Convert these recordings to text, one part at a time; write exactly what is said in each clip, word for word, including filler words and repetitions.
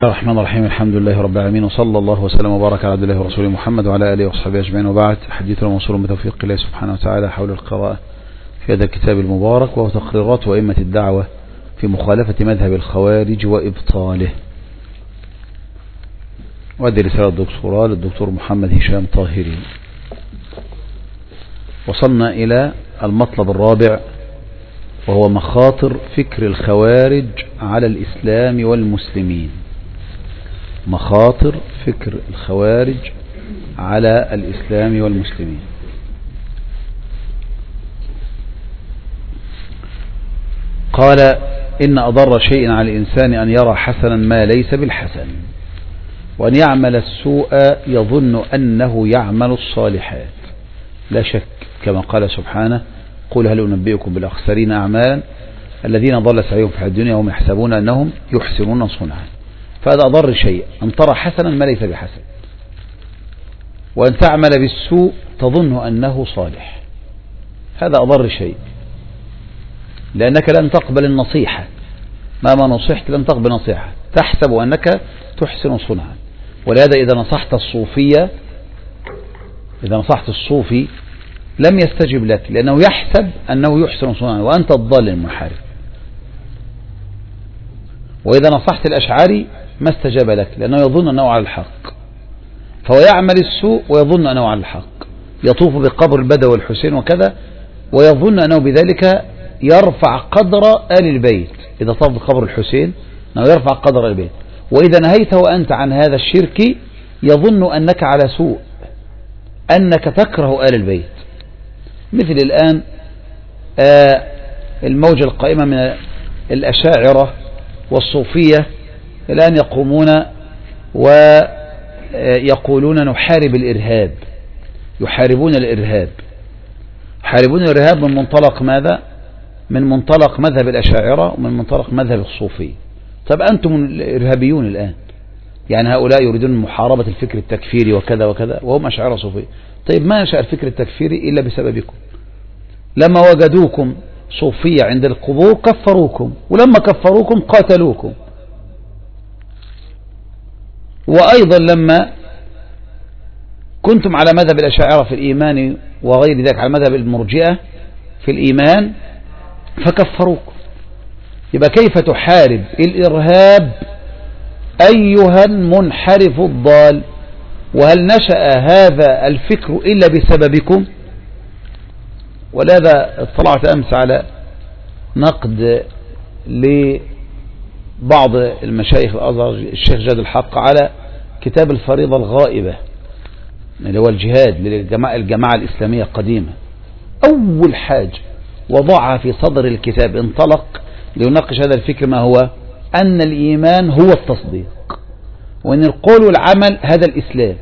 الرحمن الرحيم. الحمد لله رب العالمين، وصلى الله وسلم وبارك على عبد الله ورسوله محمد وعلى آله وصحبه أجمعين، وبعد. حديثنا موصول بتوفيق الله سبحانه وتعالى حول القراءة في هذا الكتاب المبارك، وهو تقريرات وأئمة الدعوة في مخالفة مذهب الخوارج وإبطاله. وهذه رسالة الدكتوراه للدكتور محمد هشام طاهري. وصلنا إلى المطلب الرابع، وهو مخاطر فكر الخوارج على الإسلام والمسلمين. مخاطر فكر الخوارج على الإسلام والمسلمين. قال: إن أضر شيء على الإنسان أن يرى حسنا ما ليس بالحسن، وأن يعمل السوء يظن أنه يعمل الصالحات. لا شك كما قال سبحانه: قل هل أنبئكم بالأخسرين أعمالا الذين ضل سعيهم في الدنيا وهم يحسبون أنهم يحسنون صنعا. فهذا أضر شيء، أن ترى حسنا ما ليس بحسن، وأن تعمل بالسوء تظن أنه صالح. هذا أضر شيء، لأنك لن تقبل النصيحة. مهما نصحت لن تقبل نصيحة، تحسب أنك تحسن صنعا. ولهذا إذا نصحت الصوفية إذا نصحت الصوفي لم يستجب لك، لأنه يحسب أنه يحسن صنعا وأنت الضال المنحرف. وإذا نصحت الأشعري ما استجاب لك، لأنه يظن أنه على الحق، فهو يعمل السوء ويظن أنه على الحق، يطوف بقبر البدوي والحسين وكذا، ويظن أنه بذلك يرفع قدر آل البيت. إذا طاف بقبر الحسين أنه يرفع قدر آل البيت، وإذا نهيته أنت عن هذا الشرك يظن أنك على سوء، أنك تكره آل البيت. مثل الآن آه الموجة القائمة من الأشاعرة والصوفية الآن يقومون ويقولون نحارب الإرهاب. يحاربون الإرهاب يحاربون الإرهاب من منطلق ماذا؟ من منطلق مذهب الأشاعرة ومن منطلق مذهب الصوفي. طب أنتم الإرهابيون الآن، يعني هؤلاء يريدون محاربة الفكر التكفيري وكذا وكذا، وهم أشاعرة صوفية. طيب ما نشأ الفكر التكفيري إلا بسببكم. لما وجدوكم صوفية عند القبور كفروكم، ولما كفروكم قاتلوكم. وأيضا لما كنتم على مذهب الأشاعرة في الإيمان وغير ذلك، على مذهب المرجئة في الإيمان، فكفروكم. يبقى كيف تحارب الإرهاب أيها المنحرف الضال؟ وهل نشأ هذا الفكر إلا بسببكم؟ ولهذا اطلعت أمس على نقد لبعض المشايخ الأزهر، الشيخ جاد الحق، على كتاب الفريضة الغائبة اللي هو الجهاد للجماعة الجماعة الإسلامية القديمة. أول حاجة وضعها في صدر الكتاب، انطلق ليناقش هذا الفكر، ما هو؟ أن الإيمان هو التصديق، وأن القول والعمل هذا الإسلام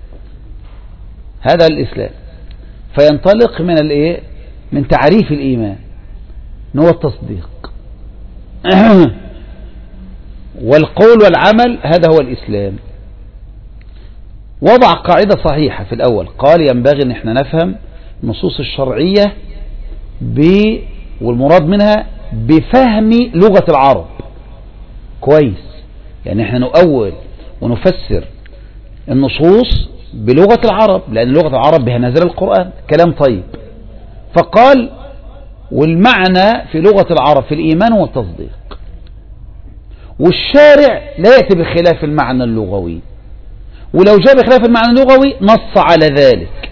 هذا الإسلام فينطلق من الإيه؟ من تعريف الإيمان هو التصديق، والقول والعمل هذا هو الإسلام. وضع قاعدة صحيحة في الأول، قال ينبغي أن احنا نفهم النصوص الشرعية ب والمراد منها بفهم لغة العرب كويس. يعني احنا نؤول ونفسر النصوص بلغة العرب، لأن لغة العرب بها نزل القرآن، كلام طيب. فقال والمعنى في لغة العرب في الإيمان هو التصديق، والشارع لا يأتي بخلاف المعنى اللغوي، ولو جاء بخلاف المعنى اللغوي نص على ذلك.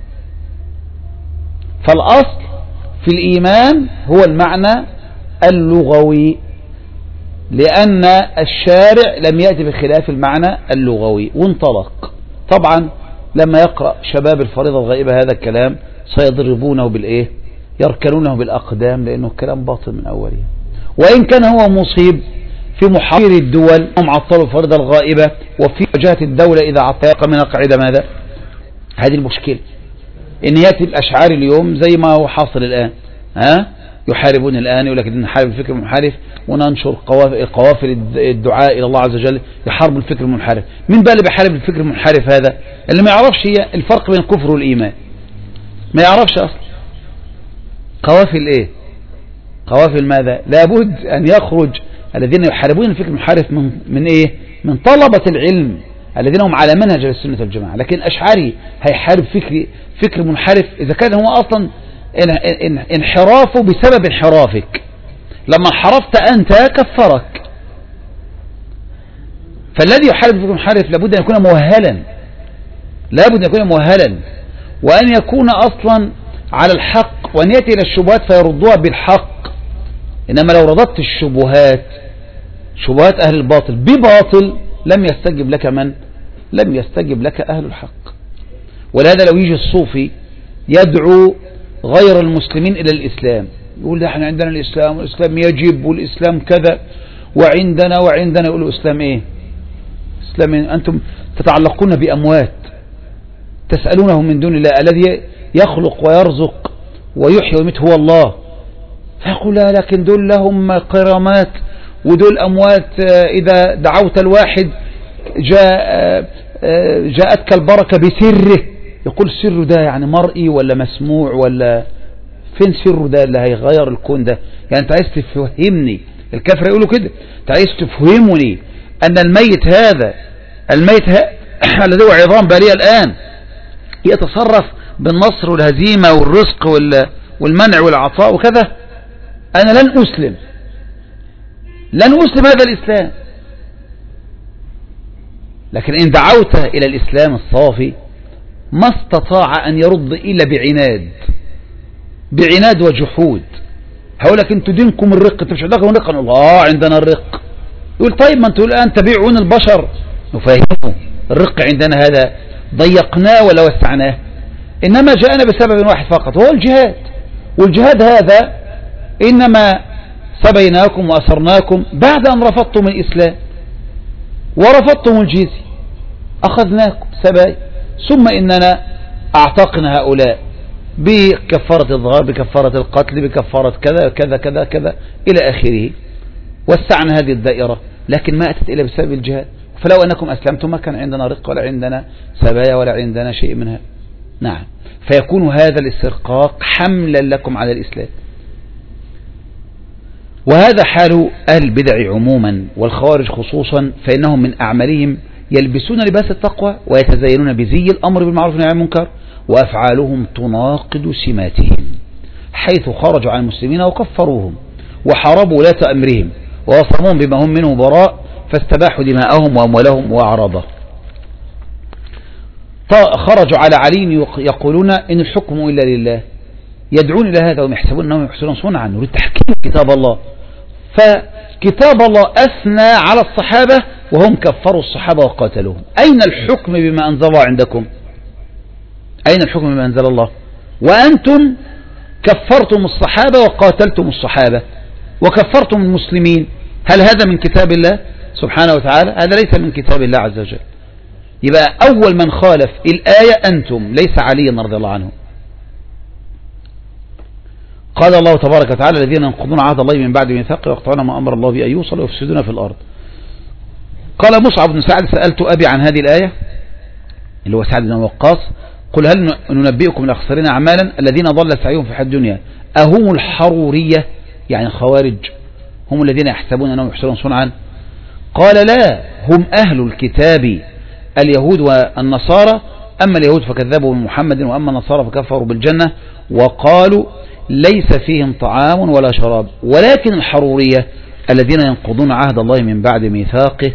فالأصل في الإيمان هو المعنى اللغوي، لأن الشارع لم يأتي بخلاف المعنى اللغوي، وانطلق. طبعا لما يقرأ شباب الفريضة الغائبة هذا الكلام سيضربونه بالإيه؟ يركلونه بالأقدام، لأنه كلام باطل من أوله. وإن كان هو مصيب في محاضر الدول هم عطلوا الفريضة الغائبة، وفي وجهة الدولة إذا عطلق من القاعدة ماذا؟ هذه المشكلة، إن يأتي الأشعار اليوم زي ما هو حاصل الآن، ها؟ يحاربون الآن، يقول لك نحارب الفكر المنحرف وننشر قوافل الدعاء إلى الله عز وجل يحارب الفكر المنحرف. من بقى اللي بيحارب الفكر المنحرف؟ هذا اللي ما يعرفش هي الفرق بين الكفر والإيمان، ما يعرفش أصلا. قوافل إيه؟ قوافل ماذا؟ لابد أن يخرج الذين يحاربون الفكر المنحرف من, من إيه؟ من طلبة العلم الذين هم على منهج السنة والجماعة. لكن أشعري هيحارب فكر فكر منحرف إذا كان هو أصلا انحرافه بسبب انحرافك. لما انحرفت أنت كفرك. فالذي يحارب فكر منحرف لابد أن يكون مؤهلا، لابد أن يكون مؤهلا، وأن يكون أصلا على الحق، وأن يأتي إلى الشبهات فيردوها بالحق. إنما لو رددت الشبهات شبهات أهل الباطل بباطل لم يستجب لك من؟ لم يستجب لك أهل الحق. ولهذا لو يجي الصوفي يدعو غير المسلمين إلى الإسلام، يقول ده احنا عندنا الإسلام والإسلام يجب والإسلام كذا وعندنا وعندنا، يقولوا إسلام إيه؟ إسلام إيه؟ أنتم تتعلقون بأموات تسألونه من دون الله الذي يخلق ويرزق ويحيي ويميت هو الله. فيقول لا، لكن دول لهم قرامات ودول أموات إذا دعوت الواحد جاء جاءتك البركة بسره. يقول السر ده يعني مرئي ولا مسموع ولا فين سره ده اللي هيغير الكون ده؟ يعني انت عايز تفهمني، الكافر يقولوا كده، انت عايز تفهمني أن الميت هذا الميت الذي هو عظام بالية الآن يتصرف بالنصر والهزيمة والرزق والمنع والعطاء وكذا؟ أنا لن أسلم، لن أسلم هذا الإسلام. لكن إن دعوت إلى الإسلام الصافي ما استطاع أن يرد إلا بعناد، بعناد وجحود. هقول لك انتوا دينكم الرق، انتوا مش عندكم الرق. نقول اه عندنا الرق. يقول طيب ما انتوا الآن تبيعون البشر. نفهمه الرق عندنا هذا ضيقناه ولا وسعناه، إنما جاءنا بسبب واحد فقط وهو الجهاد. والجهاد هذا إنما سبيناكم وأسرناكم بعد أن رفضتم الإسلام ورفضتم الجزية، أخذناكم سباي، ثم إننا أعتقنا هؤلاء بكفارة الظهار، بكفارة القتل، بكفارة كذا كذا كذا كذا إلى آخره. وسعنا هذه الدائرة، لكن ما أتت إلا بسبب الجهاد. فلو أنكم أسلمتم ما كان عندنا رق ولا عندنا سبايا ولا عندنا شيء منها. نعم، فيكون هذا الاسترقاق حملا لكم على الإسلام. وهذا حال أهل البدع عموما والخوارج خصوصا، فإنهم من أعمالهم يلبسون لباس التقوى ويتزينون بزي الأمر بالمعروف والنهي عن المنكر، وأفعالهم تناقض سماتهم، حيث خرجوا عن المسلمين وكفروهم وحاربوا ولاة أمرهم ووصموهم بما هم منه براء، فاستباحوا دماءهم وأموالهم وأعراضهم. خرجوا على علي يقولون إن الحكم إلا لله، يدعون إلى هذا ويحسبون أنهم يحسنون صنعا، يريد تحكيم كتاب الله. فكتاب الله أثنى على الصحابة وهم كفروا الصحابة وقاتلوهم. أين الحكم بما أنزل الله عندكم؟ أين الحكم بما أنزل الله؟ وأنتم كفرتم الصحابة وقاتلتم الصحابة وكفرتم المسلمين. هل هذا من كتاب الله سبحانه وتعالى؟ هذا ليس من كتاب الله عز وجل. يبقى أول من خالف الآية أنتم، ليس علي رضي الله عنه. قال الله تبارك وتعالى الذين ينقضون عهد الله من بعد ميثاقه ويقطعون ما أمر الله به أن يوصل ويفسدون في الأرض. قال مصعب بن سعد سألت أبي عن هذه الآية اللي هو سعد بن وقاص، قل هل ننبئكم الأخسرين أعمالا الذين ضل سعيهم في الحياة الدنيا أهم الحرورية، يعني الخوارج هم الذين يحسبون أنهم يحسنون صنعا؟ قال لا، هم أهل الكتاب اليهود والنصارى، أما اليهود فكذبوا بمحمد وأما النصارى فكفروا بالجنة وقالوا ليس فيهم طعام ولا شراب، ولكن الحرورية الذين ينقضون عهد الله من بعد ميثاقه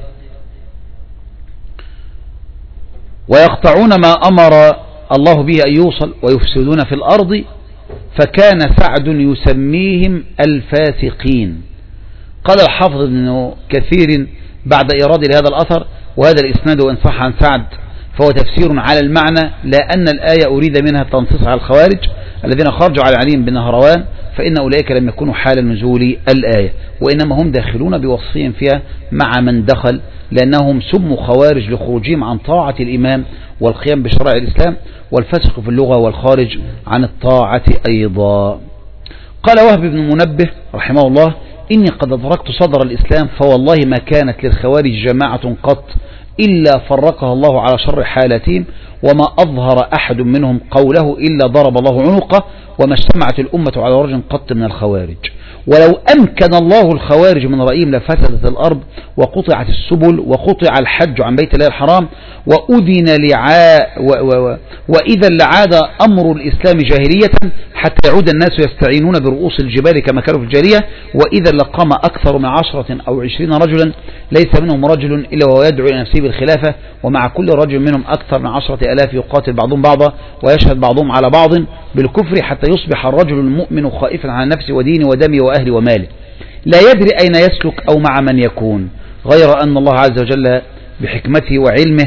ويقطعون ما أمر الله به أن يوصل ويفسدون في الأرض، فكان سعد يسميهم الفاسقين. قال الحافظ ابن كثير بعد إيراد لهذا الأثر وهذا الإسناد وإن صح عن سعد فهو تفسير على المعنى، لا أن الآية أريد منها التنصيص على الخوارج الذين خرجوا على علي بن نهروان، فإن أولئك لم يكونوا حال نزول الآية، وإنما هم داخلون بوصفهم فيها مع من دخل، لأنهم سموا خوارج لخروجهم عن طاعة الإمام والقيام بشرائع الإسلام، والفسق في اللغة والخارج عن الطاعة أيضا. قال وهب بن منبه رحمه الله إني قد أدركت صدر الإسلام، فوالله ما كانت للخوارج جماعة قط إلا فرقها الله على شر حالتهم، وما أظهر أحد منهم قوله إلا ضرب الله عنقه، وما اجتمعت الأمة على رجل قط من الخوارج. ولو أمكن الله الخوارج من رأيهم لفسدت الأرض وقطعت السبل وقطع الحج عن بيت الله الحرام، وأذن لعا و و وإذا لعاد أمر الإسلام جاهلية حتى يعود الناس يستعينون برؤوس الجبال كما كانوا في الجاهلية، وإذا لقام أكثر من عشرة أو عشرين رجلا ليس منهم رجل إلا وهو يدعو إلى نفسه بالخلافة، ومع كل رجل منهم أكثر من عشرة ألاف يقاتل بعضهم بعضا ويشهد بعضهم على بعض بالكفر، حتى يصبح الرجل المؤمن خائفا على نفسه ودينه ودمه وأهله وماله، لا يدري أين يسلك أو مع من يكون، غير أن الله عز وجل بحكمته وعلمه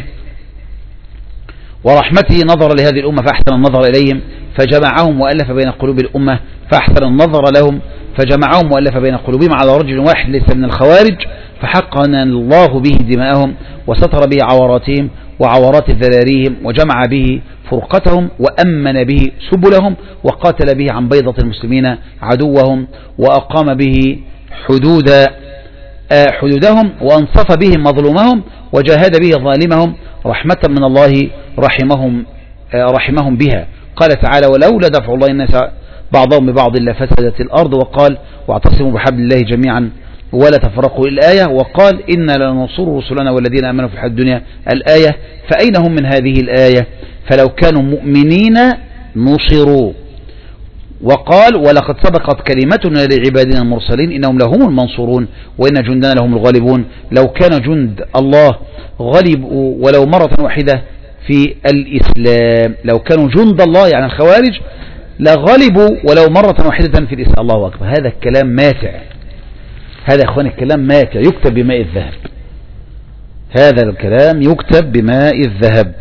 ورحمته نظر لهذه الأمة فأحسن النظر إليهم فجمعهم وألف بين قلوب الأمة فأحسن النظر لهم فجمعهم وألف بين قلوبهم على رجل واحد ليس من الخوارج، فحقن الله به دماءهم وستر به عوراتهم وعورات ذراريهم، وجمع به فرقتهم وأمن به سبلهم، وقاتل به عن بيضة المسلمين عدوهم، وأقام به حدود حدودهم، وأنصف به مظلومهم، وجاهد به ظالمهم، رحمة من الله رحمهم رحمهم بها. قال تعالى: ولولا دفع الله الناس بعضهم ببعض لفسدت الأرض، وقال: واعتصموا بحبل الله جميعا ولا تفرقوا. الآية. وقال: إنا لننصر رسلنا والذين آمنوا في الحياة الدنيا. الآية. فأين هم من هذه الآية؟ فلو كانوا مؤمنين نصروا. وقال: ولقد سبقت كلمتنا لعبادنا المرسلين إنهم لهم المنصورون وإن جندنا لهم الغالبون. لو كان جند الله غلبوا ولو مرة واحدة في الإسلام، لو كانوا جند الله يعني الخوارج لغلبوا ولو مرة واحدة في الإسلام. الله أكبر. هذا الكلام ماتع، هذا يا أخواني الكلام ماتع يكتب بماء الذهب، هذا الكلام يكتب بماء الذهب.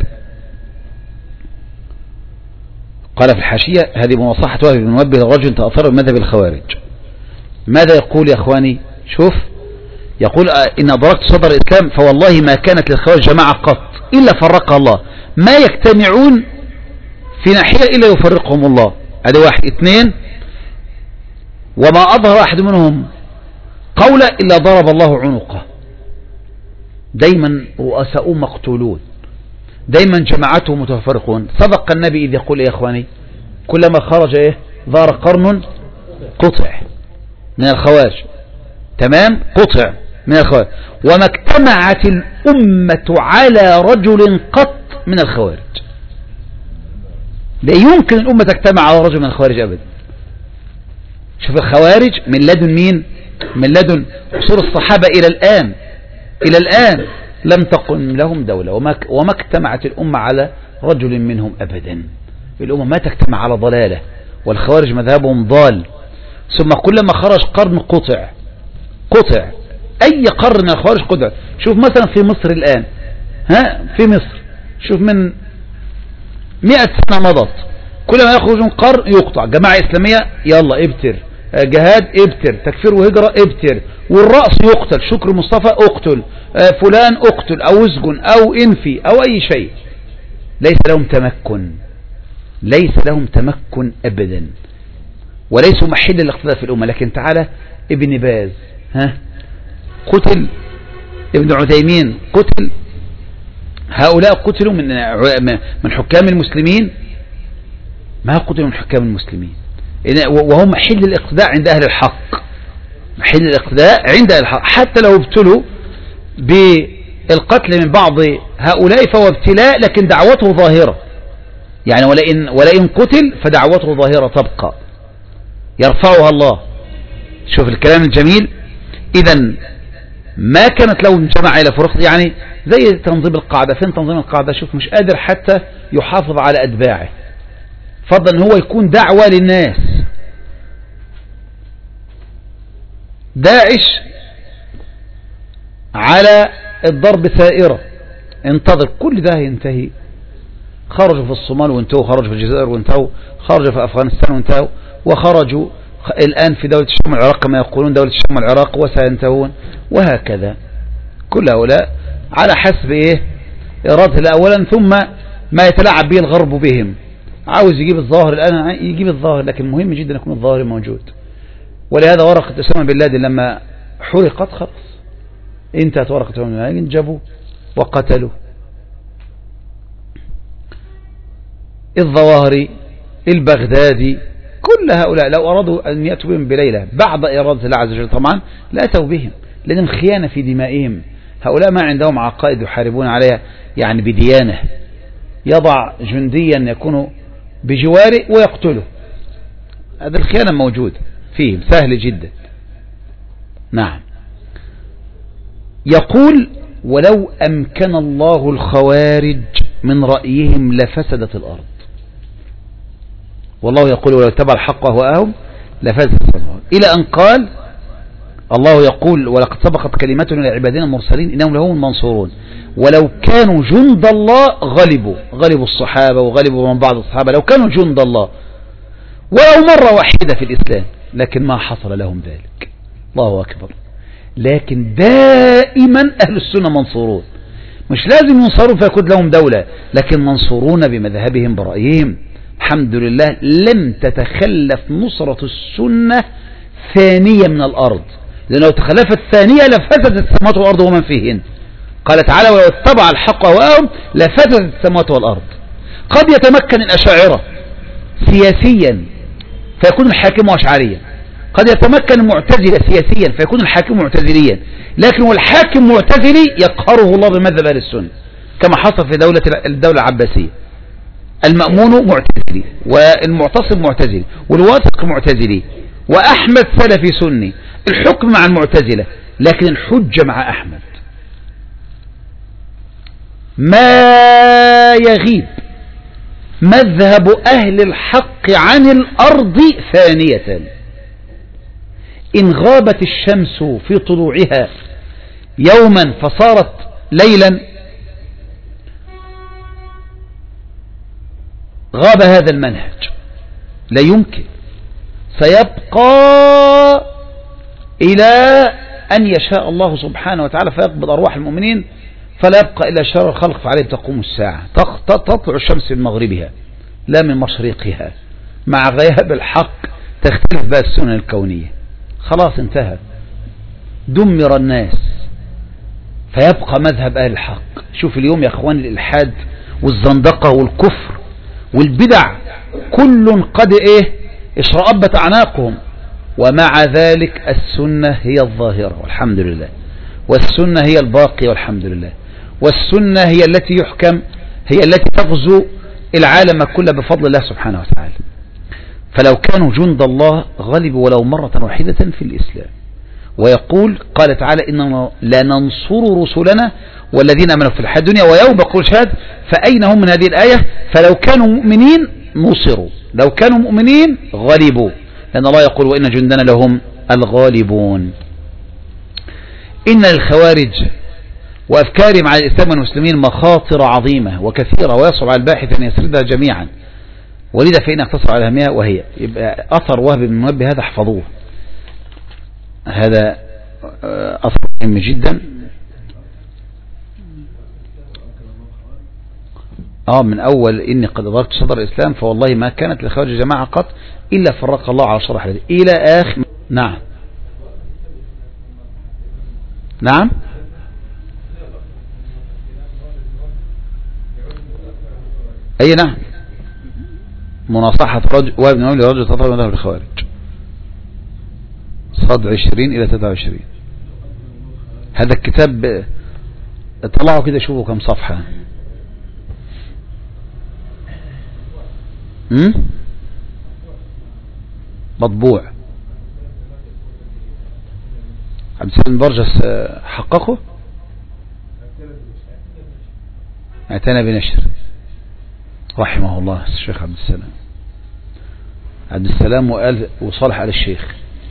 قال في الحاشية: هذه مناصحة وهب بن منبه لرجل تأثر بمذهب الخوارج. ماذا يقول يا أخواني؟ شوف، يقول: إن أدركت صدر الإسلام فوالله ما كانت للخوارج جماعة قط إلا فرقها الله، ما يجتمعون في ناحية إلا يفرقهم الله. هذا واحد. اثنين: وما أظهر أحد منهم قولا إلا ضرب الله عنقه. دايما رؤساء مقتولون، دايما جماعتهم متفرقون. صدق النبي إذ يقول: يا إخواني كلما خرج إيه ظهر قرن قطع من الخوارج. تمام؟ قطع من الخوارج. وما اجتمعت الأمة على رجل قط من الخوارج. لا يمكن الأمة تجتمع على رجل من الخوارج أبدا. شوف الخوارج من لدن مين؟ من لدن عصور الصحابة إلى الآن، إلى الآن لم تقم لهم دولة، وما وما اجتمعت الأمة على رجل منهم أبدا. الأمة ما تجتمع على ضلالة، والخوارج مذهبهم ضال. ثم كلما خرج قرن قطع قطع أي قرن من الخوارج قطع. شوف مثلا في مصر الآن، ها في مصر شوف من مئة سنة مضت كلما يخرجون قرن يقطع. جماعة إسلامية يلا ابتر، جهاد ابتر، تكفير وهجرة ابتر، والرأس يقتل، شكر مصطفى اقتل، فلان اقتل أو اسجن أو انفي أو أي شيء. ليس لهم تمكن، ليس لهم تمكن أبدا، وليسوا محل الاقتداء في الأمة. لكن تعالى ابن باز ها قتل، ابن عثيمين قتل، هؤلاء قتلوا من من حكام المسلمين، ما قتلوا من حكام المسلمين، وهم محل الاقتداء عند أهل الحق، محل الاقتداء عند أهل الحق. حتى لو ابتلوا بالقتل من بعض هؤلاء فهو ابتلاء، لكن دعوته ظاهرة، يعني ولئن, ولئن قتل فدعوته ظاهرة تبقى يرفعها الله. شوف الكلام الجميل. إذن ما كانت لو انجمع إلى فرق، يعني زي تنظيم القاعدة. فين تنظيم القاعدة؟ شوف مش قادر حتى يحافظ على أتباعه، فضلا هو يكون دعوة للناس. داعش على الضرب ثائرة، انتظر كل ده ينتهي. خرجوا في الصومال وانتهوا، خرجوا في الجزائر وانتهوا، خرجوا في أفغانستان وانتهوا، وخرجوا الآن في دولة الشام والعراق كما يقولون دولة الشام والعراق وسينتهون، وهكذا. كل هؤلاء على حسب إيه إرادة أولا، ثم ما يتلاعب به الغرب بهم. عاوز يجيب الظاهر الآن يجيب الظاهر، لكن مهم جدا يكون الظاهر موجود. ولهذا ورقة أسامة بن لادن لما حرقت خلاص انتهت ورقة أسامة بن لادن، جابوا وقتلوا. الظواهري، البغدادي، كل هؤلاء لو أرادوا أن يأتوا بهم بليلة بعد إرادة الله عز وجل طبعا لا أتوا بهم، لأنهم خيانة في دمائهم. هؤلاء ما عندهم عقائد يحاربون عليها يعني بديانة. يضع جنديا يكون بجواره ويقتله، هذا الخيانة موجود فيهم سهل جدا. نعم. يقول ولو أمكن الله الخوارج من رأيهم لفسدت الأرض. والله يقول ولو اتبع الحق أهواءهم لفسدت الأرض، إلى أن قال الله يقول ولقد سبقت كلمتنا لعبادنا المرسلين إنهم لهم المنصورون. ولو كانوا جند الله غلبوا غلبوا الصحابة وغلبوا من بعض الصحابة لو كانوا جند الله ولو مرة واحدة في الإسلام، لكن ما حصل لهم ذلك. الله أكبر. لكن دائما أهل السنة منصورون، مش لازم ينصروا فيكون لهم دولة، لكن منصورون بمذهبهم برأيهم. الحمد لله لم تتخلف نصرة السنة ثانية من الأرض، لأنه تخلفت ثانية لفسدت السماوات والأرض ومن فيهن. قال تعالى ولو اتبع الحق أهواءهم لفسدت السماوات والأرض. قد يتمكن الأشاعرة سياسيا فيكون الحاكم أشعريا، قد يتمكن المعتزلة سياسيا فيكون الحاكم معتزليا، لكن والحاكم معتزلي يقهره الله بمذهب أهل السنة كما حصل في دولة الدولة العباسية. المأمون معتزلي والمعتصم معتزلي والواثق معتزلي وأحمد سلفي سني، الحكم مع المعتزلة لكن الحجة مع أحمد. ما يغيب مذهب أهل الحق عن الأرض ثانية. إن غابت الشمس في طلوعها يوما فصارت ليلا غاب هذا المنهج، لا يمكن، سيبقى إلى أن يشاء الله سبحانه وتعالى فيقبض أرواح المؤمنين، فلا يبقى إلا شر الخلق فعليه تقوم الساعة. تطلع الشمس من مغربها لا من مشرقها، مع غياب الحق تختلف بها السنن الكونية. خلاص انتهى، دمر الناس فيبقى مذهب أهل الحق. شوف اليوم يا أخوان الإلحاد والزندقة والكفر والبدع كل قد إيه اشرأبت أعناقهم، ومع ذلك السنة هي الظاهرة والحمد لله، والسنة هي الباقية والحمد لله، والسنة هي التي يحكم، هي التي تغزو العالم كله بفضل الله سبحانه وتعالى. فلو كانوا جند الله غلبوا ولو مرة واحدة في الإسلام. ويقول قال تعالى إننا لننصر رسلنا والذين أمنوا في الحياة الدنيا ويوم يقول شهاد فأين هم من هذه الآية؟ فلو كانوا مؤمنين نصروا، لو كانوا مؤمنين غلبوا، لأن الله يقول وإن جندنا لهم الغالبون. إن للخوارج وأفكارهم على الإسلام والمسلمين مخاطر عظيمة وكثيرة ويصعب على الباحث أن يسردها جميعا، ولذا فإن اقتصر على أهمها، وهي يبقى أثر وهب بن منبه هذا احفظوه، هذا أثر مهم جدا. آه من أول إني قد أدركت صدر الإسلام فوالله ما كانت لخوارج جماعة قط إلا فرق الله على شرح الذي إلى آخر. نعم نعم أي نعم مناصحة رجل وابن نوم لرجل تطلب مذهب الخوارج صد عشرين إلى ثلاثة وعشرين. هذا الكتاب طلعوا كده شوفوا كم صفحة. امم مطبوع. عبد السلام برجس حققه اعتنى بنشر رحمه الله الشيخ عبد السلام عبد السلام وقال وصالح آل الشيخ.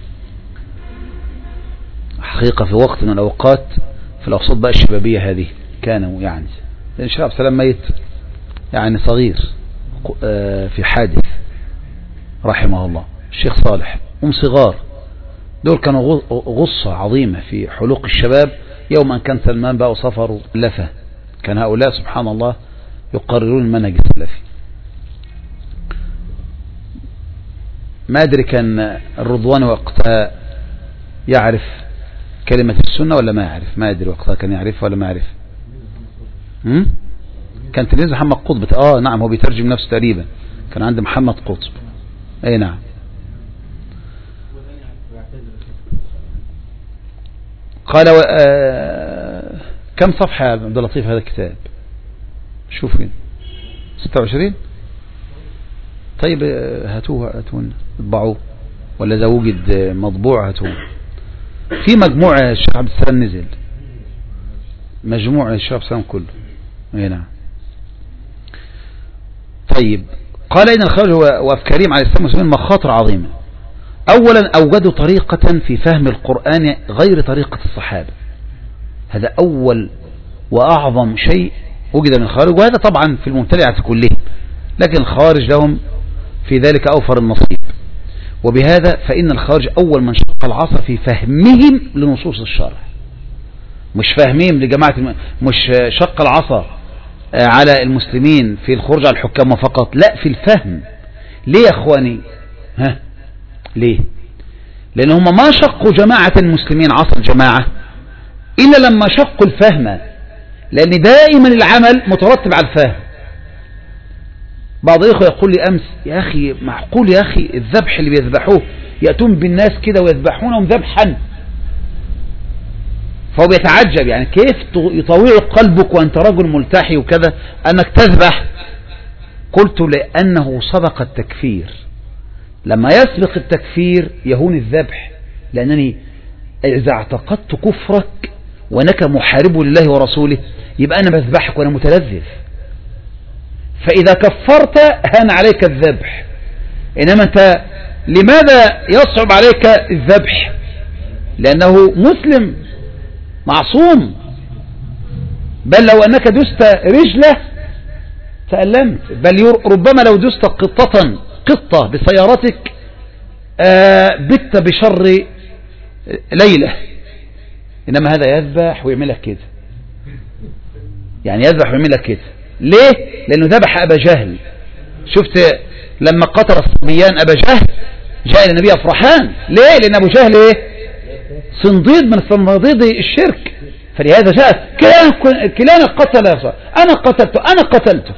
حقيقة في وقت من الأوقات في الأوساط بقى الشبابية هذه كانوا يعني، لأن الشيخ عبد السلام ميت يعني صغير في حادث رحمه الله. الشيخ صالح هم صغار، دول كانوا غصة عظيمة في حلوق الشباب يوم أن كان سلمان بقى وصفروا لفة. كان هؤلاء سبحان الله يقررون المنهج السلفي. ما أدري كان الرضواني وقتها يعرف كلمة السنة ولا ما يعرف، ما أدري وقتها كان يعرف ولا ما يعرف. هم؟ كان تلميذ محمد قطب. اه نعم، هو بيترجم نفسه تقريبا، كان عند محمد قطب. اي نعم. قال و... آه... كم صفحة يا عبد اللطيف هذا الكتاب؟ شوف هنا ستة وعشرين. طيب هاتوه هاتوه اطبعوه، ولا إذا وجد مطبوع هاتوه. في مجموعة الشيخ عبد السلام نزل، مجموعة الشيخ عبد السلام كله. اي نعم. طيب قال إن الخوارج وأفكارهم على الإسلام والمسلمين مخاطر عظيمة. أولا أوجدوا طريقة في فهم القرآن غير طريقة الصحابة، هذا أول وأعظم شيء وجد من الخوارج، وهذا طبعا في المبتدعة كلهم، لكن الخوارج لهم في ذلك أوفر النصيب. وبهذا فإن الخوارج أول من شق العصا في فهمهم لنصوص الشرع، مش فهمهم لجماعة الم... مش شق العصا على المسلمين في الخروج على الحكام فقط، لا، في الفهم. ليه يا اخواني؟ ها ليه؟ لان هم ما شقوا جماعة المسلمين عصا الجماعة الا لما شقوا الفهم، لان دائما العمل مترتب على الفهم. بعض الاخوة يقول لي امس: يا اخي معقول يا اخي الذبح اللي بيذبحوه يأتون بالناس كده ويذبحونهم ذبحا؟ فهو بيتعجب، يعني كيف يطوع قلبك وانت رجل ملتحي وكذا انك تذبح؟ قلت: لانه سبق التكفير. لما يسبق التكفير يهون الذبح، لانني اذا اعتقدت كفرك وانك محارب لله ورسوله يبقى انا بذبحك وانا متلذذ، فاذا كفرت هان عليك الذبح. انما انت لماذا يصعب عليك الذبح؟ لانه مسلم معصوم، بل لو أنك دست رجله تألمت، بل ربما لو دست قطة قطة بسيارتك بت بشر ليلة. إنما هذا يذبح ويعملك كده، يعني يذبح ويعملك كده. ليه؟ لأنه ذبح أبا جهل. شفت لما قتل الصبيان أبا جهل جاء إلى النبي فرحان. ليه؟ لأن أبو جهل إيه؟ صنديد من صناديد الشرك، فلهذا جاء كلانا قتل، أنا قتلته أنا قتلته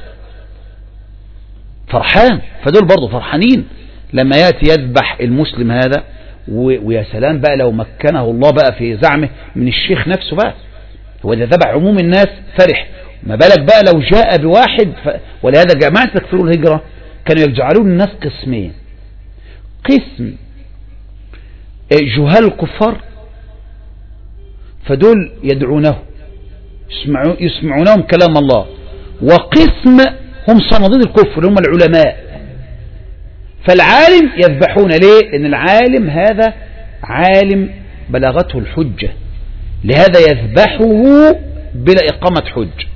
فرحان. فدول برضو فرحانين لما يأتي يذبح المسلم هذا. ويا سلام بقى لو مكنه الله بقى في زعمه من الشيخ نفسه بقى، هو إذا ذبح عموم الناس فرح، ما بالك بقى لو جاء بواحد ف... ولهذا جماعة تكفير الهجرة كانوا يجعلون الناس قسمين: قسم جهال الكفار فدول يدعونه يسمعون يسمعونهم كلام الله، وقسم هم صناديد الكفر هم العلماء. فالعالم يذبحون. ليه؟ لأن العالم هذا عالم بلغته الحجة، لهذا يذبحه بلا إقامة حج،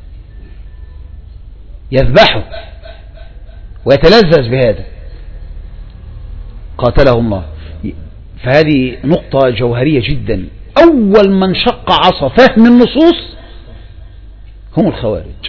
يذبحه ويتلذذ بهذا، قاتله الله. فهذه نقطة جوهرية جدا. أول من شق عصا فهم النصوص هم الخوارج.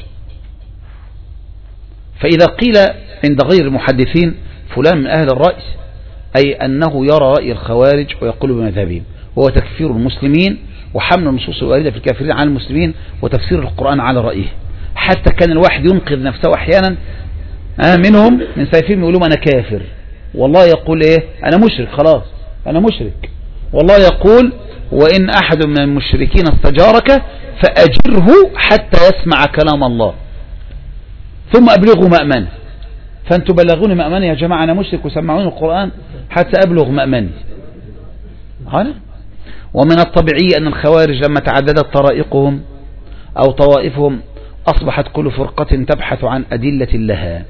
فإذا قيل عند غير المحدثين فلان من أهل الرأي، أي أنه يرى رأي الخوارج ويقول بمذهبهم، وهو تكفير المسلمين وحمل النصوص الواردة في الكافرين على المسلمين وتفسير القرآن على رأيه. حتى كان الواحد ينقذ نفسه أحيانا منهم من سيفهم يقولون أنا كافر، والله يقول إيه؟ أنا مشرك، خلاص أنا مشرك. والله يقول: وإن أحد من المشركين استجارك فأجره حتى يسمع كلام الله ثم أبلغه مأمنه. فأنتوا بلغوني مأمني يا جماعة، أنا مشرك وسمعوني القرآن حتى أبلغ مأمني. هذا. ومن الطبيعي أن الخوارج لما تعددت طرائقهم أو طوائفهم أصبحت كل فرقة تبحث عن أدلة لها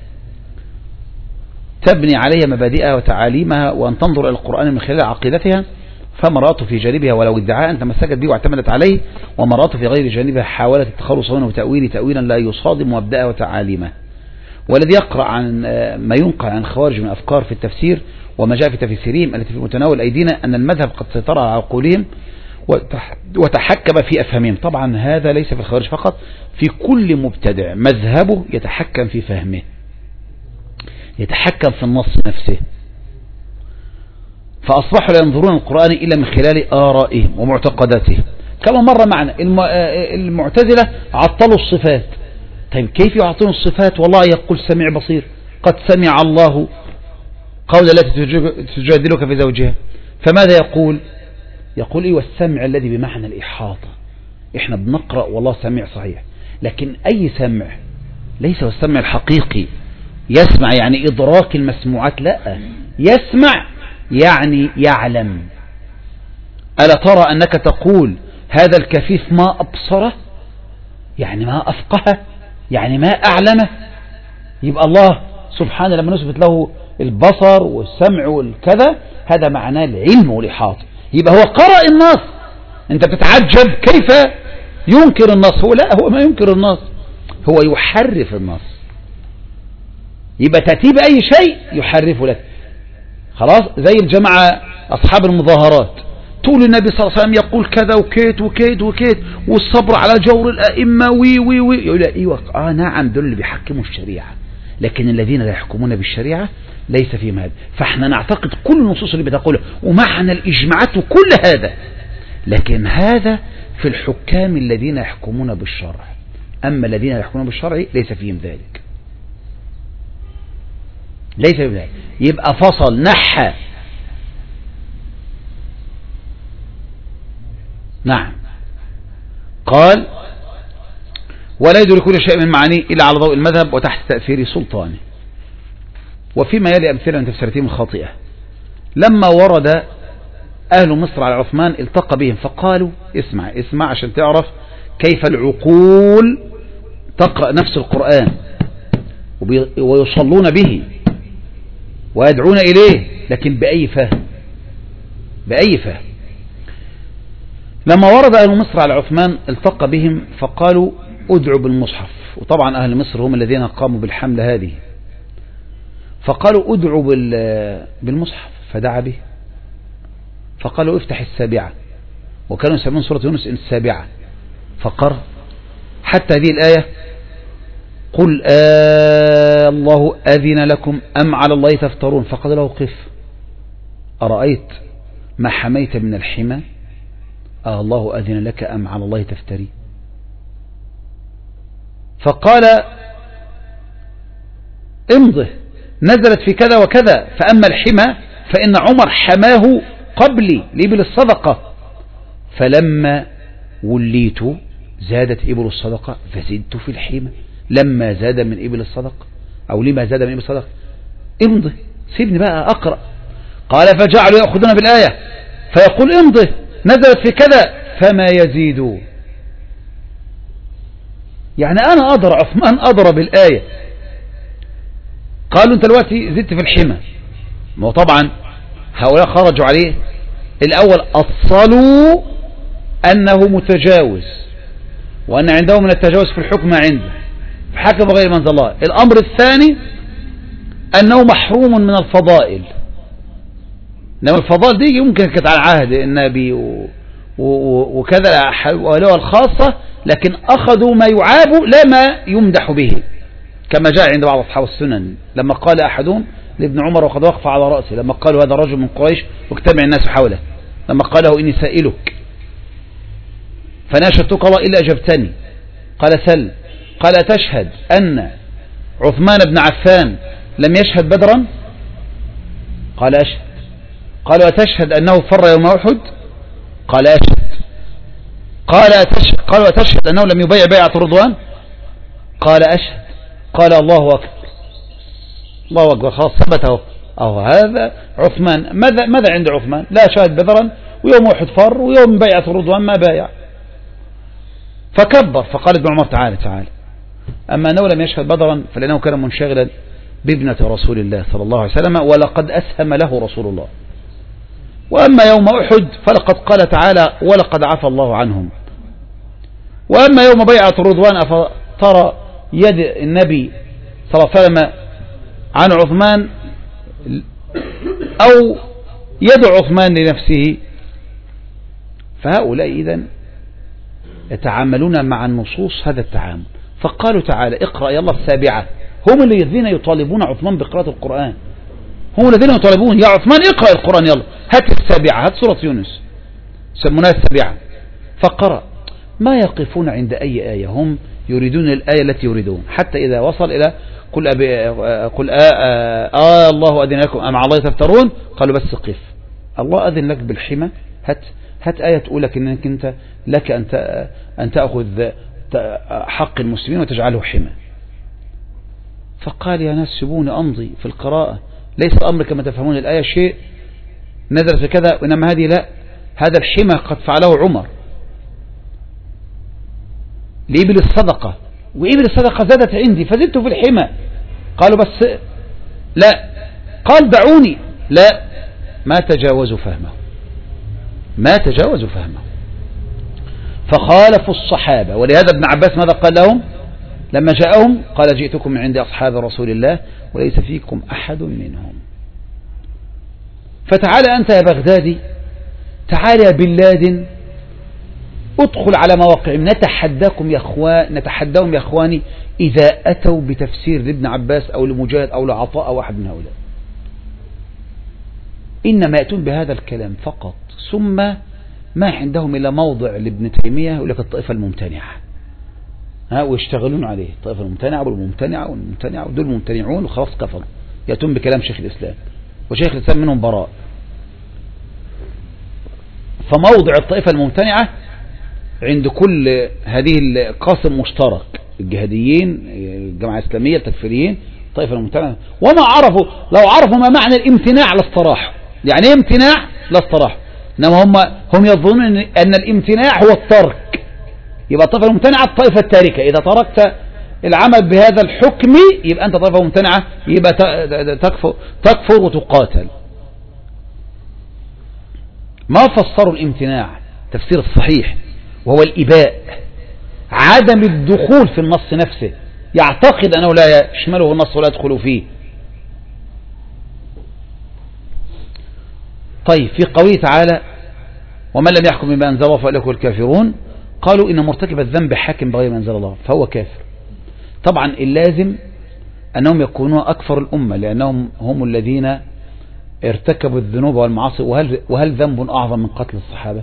تبني عليها مبادئها وتعاليمها، وأن تنظر إلى القرآن من خلال عقيدتها، فمراته في جانبها ولو ادعاء أن تمسكت به واعتمدت عليه، ومراته في غير جانبها حاولت التخلص منه وتأويله تأويلا لا يصادم مبدأه وتعاليمه. والذي يقرأ عن ما ينقل عن الخوارج من أفكار في التفسير وما جاء في تفسيرهم التي في متناول أيدينا أن المذهب قد سيطر على عقولهم وتحكم في أفهمهم. طبعا هذا ليس في الخوارج فقط، في كل مبتدع مذهبه يتحكم في فهمه، يتحكم في النص نفسه. فأصبحوا لا ينظرون القرآن إلا من خلال آرائهم ومعتقداتهم، كما مر معنا المعتزلة عطلوا الصفات. طيب كيف يعطون الصفات والله يقول سميع بصير؟ قد سمع الله قول التي تجادلك في زوجها. فماذا يقول؟ يقول إيه والسمع الذي بمعنى الإحاطة. إحنا بنقرأ والله سميع صحيح، لكن أي سمع؟ ليس هو السمع الحقيقي. يسمع يعني إدراك المسموعات، لا، يسمع يعني يعلم. ألا ترى أنك تقول هذا الكفيف ما أبصره، يعني ما أفقه، يعني ما أعلمه. يبقى الله سبحانه لما نثبت له البصر والسمع والكذا هذا معناه العلم والإحاطة. يبقى هو قرأ النص. أنت بتتعجب كيف ينكر النص. هو لا، هو ما ينكر النص، هو يحرف النص. يبقى تأتي بأي شيء يحرفه لك. خلاص، زي الجماعة أصحاب المظاهرات، طول النبي صلى الله عليه وسلم يقول كذا وكيت وكيت وكيت والصبر على جور الأئمة وي وي وي يقول ايوه اه نعم، دول اللي بيحكموا الشريعة، لكن الذين لا يحكمون بالشريعة ليس فيهم هذا. فاحنا نعتقد كل النصوص اللي بتقولها ومعنى الإجماعات وكل هذا، لكن هذا في الحكام الذين يحكمون بالشرع. أما الذين لا يحكمون بالشرع ليس فيهم ذلك، ليس فيهم ذلك. يبقى فصل نحى. نعم، قال ولا يدركون شيء من معانيه إلا على ضوء المذهب وتحت تأثير سلطانه. وفيما يلي أمثلة من تفسيراتهم الخاطئة. لما ورد أهل مصر على عثمان التقى بهم فقالوا اسمع اسمع عشان تعرف كيف العقول تقرأ نفس القرآن ويصلون به ويدعون إليه، لكن بأي فهم؟ بأي فهم؟ لما ورد أهل مصر على عثمان التقى بهم فقالوا ادعوا بالمصحف. وطبعا أهل مصر هم الذين قاموا بالحملة هذه. فقالوا ادعوا بالمصحف فدعا به. فقالوا افتح السابعة، وكانوا يسمون سورة يونس السابعة، فقرأ حتى هذه الآية قل آه الله أذن لكم أم على الله تفترون. فقال له قف، أرأيت ما حميت من الحمى آه الله أذن لك أم على الله تفتري. فقال امضه، نزلت في كذا وكذا، فأما الحمى فإن عمر حماه قبلي لإبل الصدقة، فلما وليت زادت إبل الصدقة فزدت في الحمى. لما زاد من إبل الصدقة أو لما زاد من إبل الصدقة امضه، سيبني بقى أقرأ. قال فجعلوا يأخذون بالآية فيقول امضه نزلت في كذا فما يزيدوا. يعني أنا أدرى، عثمان أدرى بالآية. قالوا أنت دلوقتي زدت في الحمى. ما طبعا هؤلاء خرجوا عليه الأول أصلوا أنه متجاوز، وأن عنده من التجاوز في الحكم عنده حكم غير منزل الله. الأمر الثاني أنه محروم من الفضائل. إنما الفضائل دي يمكن كانت على عهد النبي و... و... وكذا ولو الخاصة، لكن أخذوا ما يعاب لا ما يمدح به، كما جاء عند بعض أصحاب السنن لما قال أحدهم لابن عمر وقد وقف على رأسه لما قالوا هذا رجل من قريش واجتمع الناس حوله، لما قاله إني سائلك فناشدتك الله إلا أجبتني. قال سل. قال تشهد أن عثمان بن عفان لم يشهد بدرا؟ قال أشهد. قال وتشهد أنه فر يوم أحد؟ قال أشهد. قال أتشهد, قال وتشهد أنه لم يبيع بيعة الرضوان؟ قال أشهد. قال الله أكبر، الله أكبر، خلاص ثبته. أو هذا عثمان ماذا, ماذا عند عثمان؟ لا شهد بدرا ويوم أحد فر ويوم بيعة الرضوان ما بايع. فكبر. فقال ابن عمر تعالى تعالى أما أنه لم يشهد بدرا فلأنه كان منشغلا بابنة رسول الله صلى الله عليه وسلم ولقد أسهم له رسول الله. وأما يوم أحد فلقد قال تعالى ولقد عفى الله عنهم. وأما يوم بيعة الرضوان أفترى يد النبي صلى الله عليه وسلم عن عثمان أو يد عثمان لنفسه. فهؤلاء إذن يتعاملون مع النصوص هذا التعامل. فقالوا تعالى اقرأ يلا السابعة. هم الذين يطالبون عثمان بقراءة القرآن، هم الذين يطالبون يا عثمان اقرأ القرآن يلا، هات السابعة، هات سورة يونس سموناها السابعة. فقرأ ما يقفون عند أي آية، هم يريدون الآية التي يريدون، حتى إذا وصل إلى قل, أبي قل آه, آه, آه الله أذن لكم أم على الله تفترون، قالوا بس قف، الله أذن لك بالحمى، هات هات آية تقول لك إنك أنت لك أن أن تأخذ حق المسلمين وتجعله حمى. فقال يا ناس سيبوني أمضي في القراءة، ليس الأمر كما تفهمون الآية شيء نزل في كذا، وإنما هذه لا، هذا الحمى قد فعله عمر لإبل الصدقة، وإبل الصدقة زادت عندي فزدت في الحمى. قالوا بس لا، قال دعوني، لا، ما تجاوزوا فهمه، ما تجاوزوا فهمه، فخالفوا الصحابة. ولهذا ابن عباس ماذا قال لهم لما جاءهم؟ قال جئتكم من عند أصحاب رسول الله وليس فيكم أحد منهم. فتعال أنت يا بغدادي، تعال يا بن لادن، ادخل على مواقعهم، نتحداكم يا اخوان، نتحداهم يا اخواني إذا أتوا بتفسير لابن عباس أو لمجاهد أو لعطاء أو أحد من هؤلاء، إنما يأتون بهذا الكلام فقط، ثم ما عندهم إلا موضع لابن تيمية يقول لك الطائفة الممتنعة، ها، ويشتغلون عليه الطائفة الممتنعة والممتنعة والممتنعة، ودول ممتنعون وخلاص كفروا، يأتون بكلام شيخ الإسلام، وشيخ الإسلام منهم براء. فموضع الطائفة الممتنعة عند كل هذه القاسم مشترك، الجهاديين، الجماعة الإسلامية، التكفيريين، الطائفة الممتنعة. وما عرفوا، لو عرفوا ما معنى الامتناع لاستراحوا، يعني ايه امتناع لاستراحوا، انما هم هم يظنون ان الامتناع هو الترك، يبقى الطائفة الممتنعة الطائفة التاركة، إذا تركت العمل بهذا الحكم يبقى أنت طائفة ممتنعة، يبقى تكفر, تكفر وتقاتل. ما فسروا الامتناع تفسير الصحيح، وهو الإباء، عدم الدخول في النص نفسه، يعتقد أنه لا يشمله النص ولا يدخل فيه. طيب في قوله تعالى ومن لم يحكم بما أنزل الله فأولئك هم الكافرون، قالوا إن مرتكب الذنب حاكم بغير ما أنزل الله فهو كافر. طبعا اللازم أنهم يكونون أكثر الأمة، لأنهم هم الذين ارتكبوا الذنوب والمعاصي، وهل, وهل ذنب أعظم من قتل الصحابة؟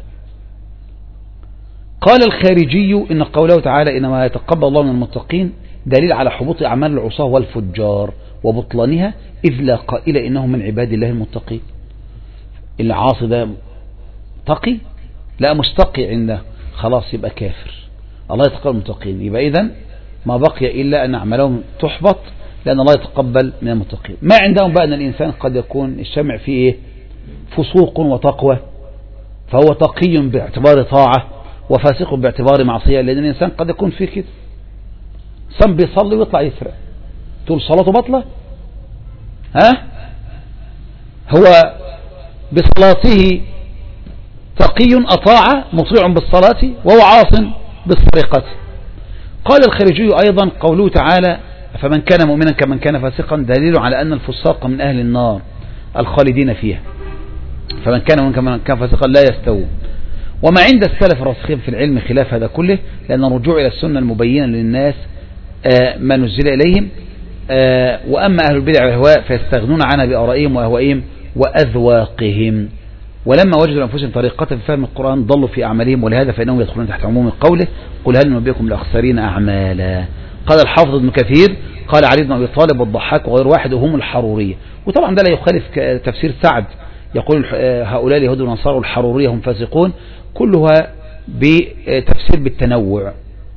قال الخارجي إن قوله تعالى إنما يتقبل الله من المتقين دليل على حبوط أعمال العصاة والفجار وبطلانها، إذ لا قائل إنهم من عباد الله المتقين. العاصي ده تقي؟ لا، مستقي عنده، خلاص يبقى كافر. الله يتقبل المتقين، يبقى إذن ما بقي إلا أن أعمالهم تحبط، لأن الله يتقبل من المتقين. ما عندهم بقى أن الإنسان قد يكون الشمع فيه إيه؟ فسوق وتقوى، فهو تقي باعتبار طاعة وفاسق باعتبار معصية، لأن الإنسان قد يكون فيه كده، إنسان بيصلي ويطلع يسرق، تقول صلاته بطلة؟ ها؟ هو بصلاته تقي أطاع مطيع بالصلاة وهو عاص بالسرقة. قال الخارجي أيضا قوله تعالى فمن كان مؤمنا كمن كان فاسقا دليل على أن الفساق من أهل النار الخالدين فيها، فمن كان مؤمنا كمن كان فاسقا لا يستوون. وما عند السلف الراسخين في العلم خلاف هذا كله، لأن الرجوع إلى السنة المبينة للناس ما نزل إليهم، وأما أهل البدع والأهواء فيستغنون عنها بآرائهم وأهوائهم وأذواقهم، ولما وجدوا أنفسهم طريقة في فهم القرآن ضلوا في أعمالهم، ولهذا فإنهم يدخلون تحت عموم قوله قل هل ننبئكم الأخسرين أعمالا. قال الحافظ ابن كثير قال علي بن أبي طالب والضحاك وغير واحد وهم الحرورية. وطبعا ده لا يخالف تفسير سعد يقول هؤلاء اليهود والنصارى الحرورية هم فاسقون، كلها بتفسير بالتنوع.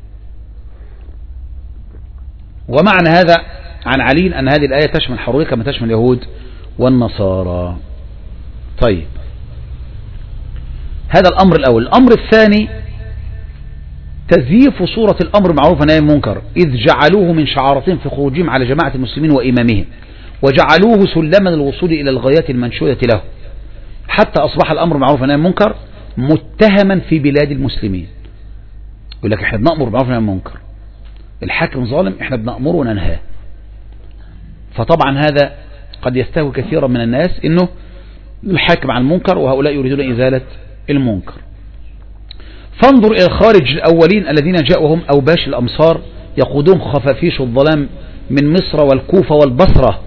ومعنى هذا عن علي أن هذه الآية تشمل الحرورية كما تشمل اليهود والنصارى. طيب هذا الأمر الأول. الأمر الثاني تزييف صورة الأمر معروف والنهي عن المنكر، إذ جعلوه من شعارتهم في خروجهم على جماعة المسلمين وإمامهم، وجعلوه سلما للوصول إلى الغايات المنشودة له، حتى أصبح الأمر معروف والنهي عن المنكر متهما في بلاد المسلمين. يقول لك احنا بنأمر بالمعروف والنهي عن المنكر، الحاكم ظالم احنا بنأمره وننهاه. فطبعا هذا قد يستهوي كثيرا من الناس انه الحاكم عن المنكر وهؤلاء يريدون إزالة المنكر. فانظر إلى الخارج الأولين الذين جاءوا هم أوباش الأمصار يقودهم خفافيش الظلام من مصر والكوفة والبصرة،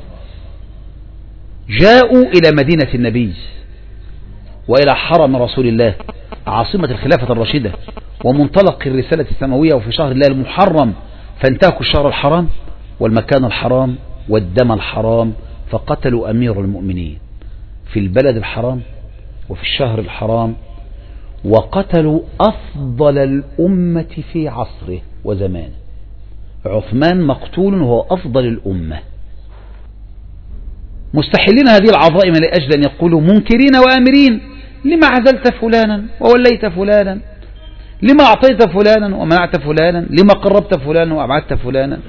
جاءوا إلى مدينة النبي وإلى حرم رسول الله عاصمة الخلافة الراشدة ومنطلق الرسالة السماوية، وفي شهر الله المحرم، فانتهكوا الشهر الحرام والمكان الحرام والدم الحرام، فقتلوا أمير المؤمنين في البلد الحرام وفي الشهر الحرام، وقتلوا أفضل الأمة في عصره وزمانه. عثمان مقتول وهو أفضل الأمة، مستحلين هذه العظائم لأجل أن يقولوا منكرين وآمرين: لما عزلت فلانا ووليت فلانا، لما أعطيت فلانا ومنعت فلانا، لما قربت فلانا وأبعدت فلانا.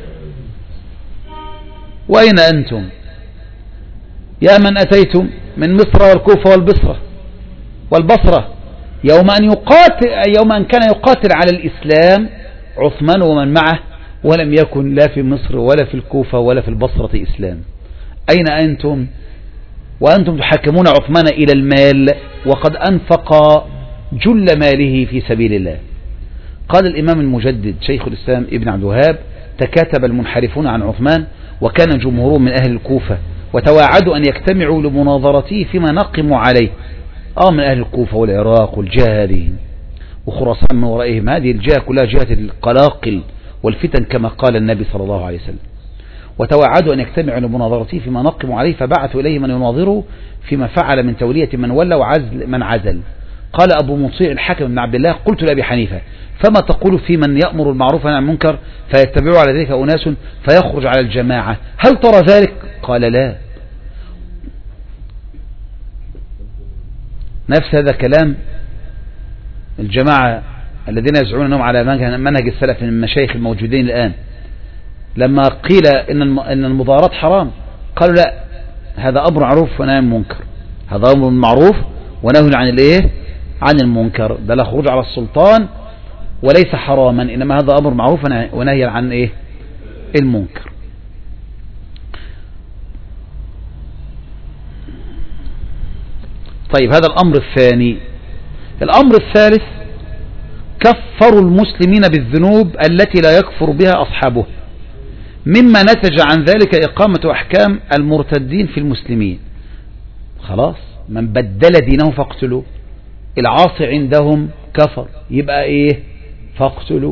وأين أنتم يا من أتيتم من مصر والكوفة والبصرة والبصرة يوم أن يقاتل يوم أن كان يقاتل على الإسلام عثمان ومن معه، ولم يكن لا في مصر ولا في الكوفة ولا في البصرة إسلام؟ أين أنتم وأنتم تحكمون عثمان إلى المال وقد أنفق جل ماله في سبيل الله؟ قال الإمام المجدد شيخ الإسلام ابن عبد الوهاب: تكاتب المنحرفون عن عثمان وكان جمهور من أهل الكوفة وتواعدوا أن يجتمعوا لمناظرته فيما نقموا عليه. آه من أهل الكوفة والعراق والجهة هذه وخراسان من ورائهم، هذه الجهة كلها جهة القلاقل والفتن كما قال النبي صلى الله عليه وسلم. وتواعدوا أن يجتمعوا لمناظرته فيما نقموا عليه، فبعثوا إليه من يناظره فيما فعل من تولية من ولى وعزل من عزل. قال أبو مطيع الحاكم بن عبد الله: قلت لأبي حنيفة: فما تقول في من يأمر المعروف ونهى عن المنكر فيتبعوا على ذلك أناس فيخرج على الجماعة، هل ترى ذلك؟ قال: لا. نفس هذا كلام الجماعة الذين يزعمون أنهم على منهج السلف من المشايخ الموجودين الآن، لما قيل إن المضارات حرام قالوا: لا، هذا أمر معروف ونهي عن المنكر، هذا أمر معروف ونهي عن الإيه؟ عن المنكر، ده لا خروج على السلطان وليس حراما، إنما هذا أمر معروف ونهي عن إيه؟ المنكر. طيب، هذا الأمر الثاني. الأمر الثالث: كفروا المسلمين بالذنوب التي لا يكفر بها أصحابه، مما نتج عن ذلك إقامة أحكام المرتدين في المسلمين. خلاص، من بدل دينه فاقتلوا، العاصي عندهم كفر، يبقى إيه؟ فاقتلوا.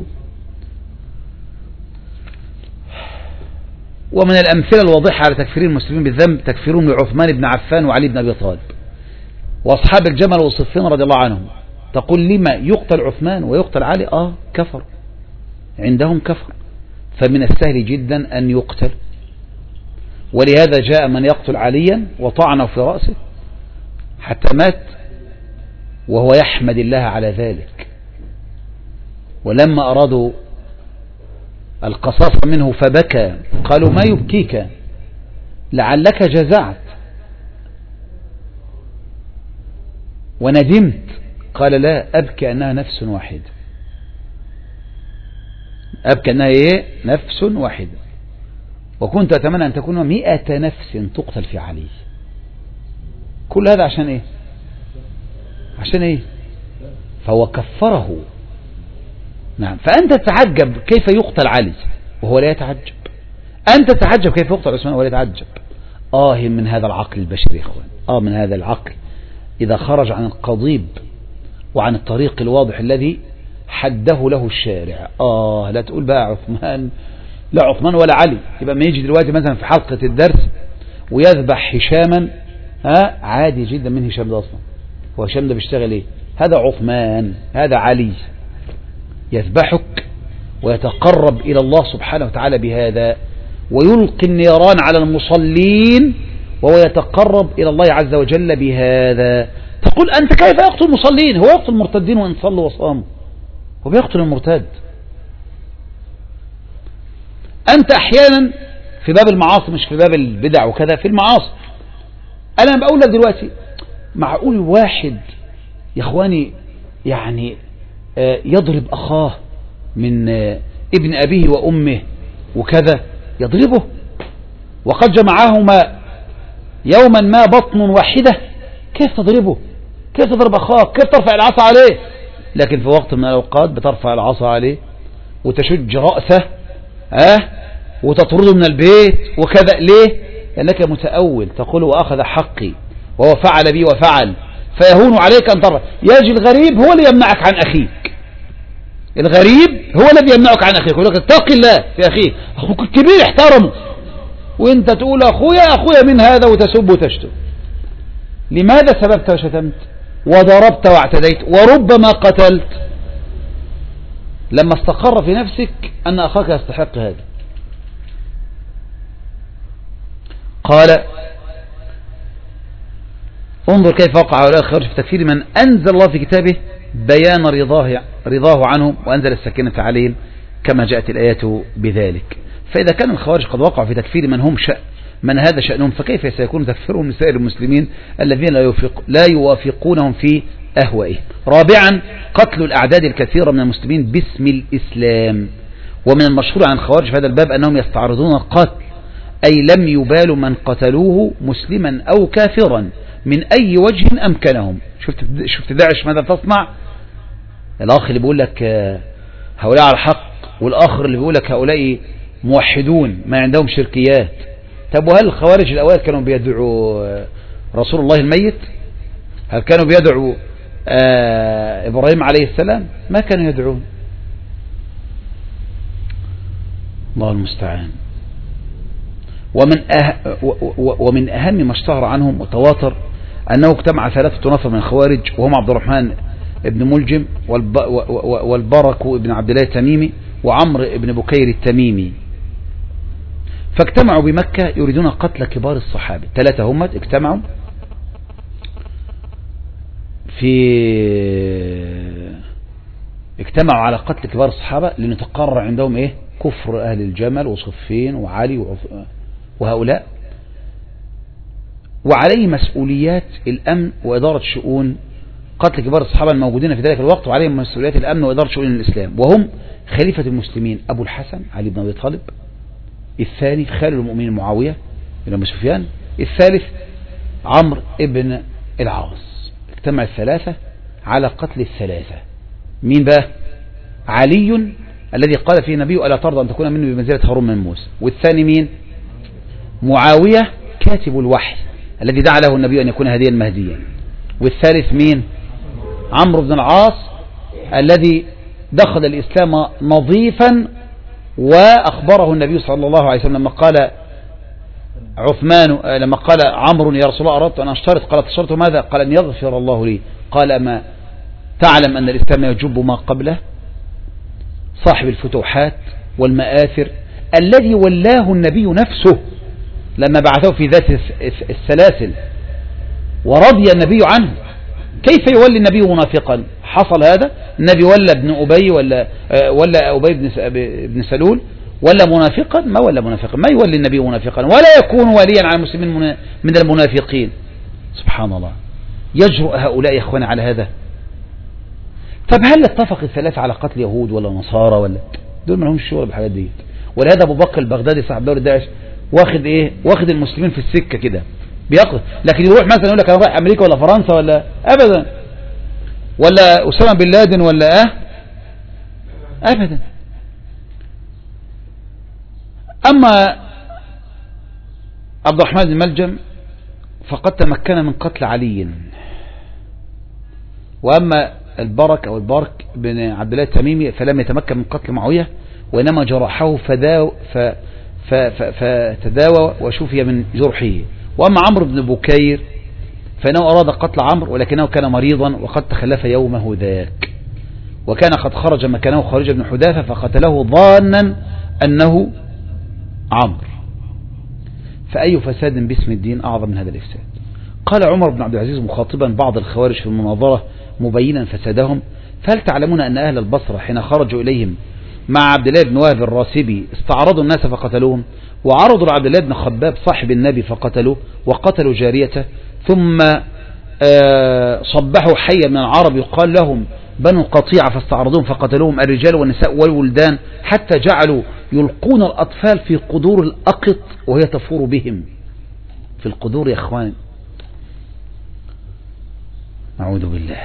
ومن الأمثلة الواضحة على تكفير المسلمين بالذنب تكفيرهم لعثمان بن عفان وعلي بن أبي طالب وأصحاب الجمل والصفين رضي الله عنهم. تقول: لما يقتل عثمان ويقتل علي؟ آه كفر، عندهم كفر، فمن السهل جدا أن يقتل. ولهذا جاء من يقتل عليا وطعنه في رأسه حتى مات وهو يحمد الله على ذلك. ولما أرادوا القصاص منه فبكى، قالوا: ما يبكيك؟ لعلك جزعت وندمت. قال: لا، أبكي أنها نفس واحدة، أبكي أنها إيه؟ نفس واحدة، وكنت أتمنى أن تكون مئة نفس تقتل في علي. كل هذا عشان إيه؟ عشان إيه؟ فهو كفره. نعم. فأنت تتعجب كيف يقتل علي وهو لا يتعجب، أنت تتعجب كيف يقتل عثمان وهو لا يتعجب. آه من هذا العقل البشري يا إخوان، آه من هذا العقل إذا خرج عن القضيب وعن الطريق الواضح الذي حده له الشارع. آه لا تقول بقى عثمان، لا عثمان ولا علي. يبقى ما يجي دلوقتي مثلا في حلقة الدرس ويذبح هشاما، ها عادي جدا من هشام ده أصلا، هو هشام ده بيشتغل إيه؟ هذا عثمان، هذا علي، يذبحك ويتقرب إلى الله سبحانه وتعالى بهذا، ويلقي النيران على المصلين وهو يتقرب إلى الله عز وجل بهذا. تقول أنت كيف يقتل المصلين؟ هو يقتل المرتدين وإن صلوا وصاموا، هو بيقتل المرتد. أنت أحيانا في باب المعاصي، مش في باب البدع وكذا، في المعاصي. أنا بقول لك دلوقتي، معقول واحد يا إخواني يعني يضرب أخاه من ابن أبيه وأمه وكذا، يضربه وقد جمعهما يوما ما بطن واحدة؟ كيف تضربه؟ كيف تضرب أخاك؟ كيف ترفع العصا عليه؟ لكن في وقت من الأوقات بترفع العصا عليه وتشج رأسه أه وتطرده من البيت وكذا. ليه؟ لأنك متأول، تقول وأخذ حقي وهو فعل بي وفعل، فيهون عليك أن ترى. يجي الغريب هو اللي يمنعك عن أخيك، الغريب هو الذي يمنعك عن أخيك، يقول لك اتق الله في أخيك، أخوك الكبير احترمه، وانت تقول أخويا أخويا من هذا وتسب وتشتم. لماذا سببت وشتمت وضربت واعتديت وربما قتلت؟ لما استقر في نفسك أن أخاك يستحق هذا. قال انظر كيف وقع هؤلاء الخوارج في تكفير من أنزل الله في كتابه بيان رضاه, رضاه عنهم وأنزل السكينة عليهم كما جاءت الآيات بذلك. فإذا كان الخوارج قد وقعوا في تكفير من هم شأ من هذا شأنهم، فكيف سيكون تكفيرهم لسائر المسلمين الذين لا, يوافق لا يوافقونهم في أهوائهم؟ رابعا قتل الأعداد الكثيرة من المسلمين باسم الإسلام. ومن المشهور عن الخوارج في هذا الباب أنهم يستعرضون القتل، أي لم يبالوا من قتلوه مسلما أو كافرا من أي وجه أمكنهم. شفت شفت داعش ماذا تصنع؟ الآخر اللي بيقول لك هؤلاء على الحق، والآخر اللي بيقول لك هؤلاء موحدون ما عندهم شركيات. طب وهل الخوارج الأوائل كانوا بيدعوا رسول الله الميت؟ هل كانوا بيدعوا آه إبراهيم عليه السلام؟ ما كانوا يدعون. الله المستعان. ومن أه ومن أهم ما اشتهر عنهم وتواتر أنه اجتمع ثلاثة نفر من الخوارج، وهم عبد الرحمن بن ملجم والبرك بن عبد الله التميمي وعمر بن بكير التميمي، فاجتمعوا بمكة يريدون قتل كبار الصحابة. ثلاثة هم اجتمعوا في اجتمعوا على قتل كبار الصحابة لنتقرر عندهم ايه؟ كفر أهل الجمل وصفين وعلي وهؤلاء، وعليه مسؤوليات الأمن وإدارة شؤون قتل كبار الصحابة الموجودين في ذلك الوقت، وعليهم مسؤوليات الأمن وإدارة شؤون الإسلام، وهم خليفة المسلمين أبو الحسن علي بن أبي طالب، الثاني خالد المؤمنين معاوية بن أبي سفيان، الثالث عمرو بن العاص. اجتمع الثلاثة على قتل الثلاثة. مين بقى؟ علي الذي قال فيه النبي ألا ترضى أن تكون منه بمنزلة هارون من موسى، والثاني مين؟ معاوية كاتب الوحي الذي دعا له النبي أن يكون هديا مهديا، والثالث مين؟ عمرو بن العاص الذي دخل الإسلام نظيفا، وأخبره النبي صلى الله عليه وسلم لما قال عثمان لما قال عمرو يا رسول الله أردت أن أشترط، قال تشترط ماذا؟ قال أن يغفر الله لي. قال أما تعلم أن الإسلام يجب ما قبله؟ صاحب الفتوحات والمآثر الذي ولاه النبي نفسه لما بعثه في ذات السلاسل ورضي النبي عنه. كيف يولي النبي منافقا؟ حصل هذا. النبي ولا ابن أبي ولا ولا أبي بن سلول ولا منافقا؟ ما ولا منافقا، ما يولي النبي منافقا ولا يكون وليا على المسلمين من المنافقين. سبحان الله. يجرؤ هؤلاء يا اخواني على هذا؟ طب هل اتفق الثلاثة على قتل يهود ولا نصارى ولا دول؟ ما لهمش شغل بالحاجات دي. ولهذا ابو بكر البغدادي صاحب دولة داعش واخد ايه؟ واخد المسلمين في السكة كده بيقتل، لكن يروح مثلا يقول لك انا رايح امريكا ولا فرنسا ولا ابدا، ولا اسامه بن لادن ولا اه ابدا. اما عبد الرحمن بن ملجم فقد تمكن من قتل علي، واما البرك او البرك بن عبد الله التميمي فلم يتمكن من قتل معاوية، وانما جرحه فداو ف فتداوى وشفي من جرحه. واما عمرو بن بكير فانه اراد قتل عمرو ولكنه كان مريضا وقد تخلف يومه ذاك، وكان قد خرج مكانه خارج بن حذافة فقتله ظانا انه عمرو. فاي فساد باسم الدين اعظم من هذا الافساد؟ قال عمر بن عبد العزيز مخاطبا بعض الخوارج في المناظرة مبينا فسادهم: فهل تعلمون أن أهل البصرة حين خرجوا إليهم مع عبد الله بن وهب الراسبي استعرضوا الناس فقتلوهم، وعرضوا لعبد الله بن خباب صاحب النبي فقتلوه، وقتلوا جاريته، ثم صبحوا حيا من العرب يقال لهم بنو قطيعة فاستعرضوهم فقتلوهم الرجال والنساء والولدان، حتى جعلوا يلقون الأطفال في قدور الأقط وهي تفور بهم في القدور. يا إخوان أعوذ بالله.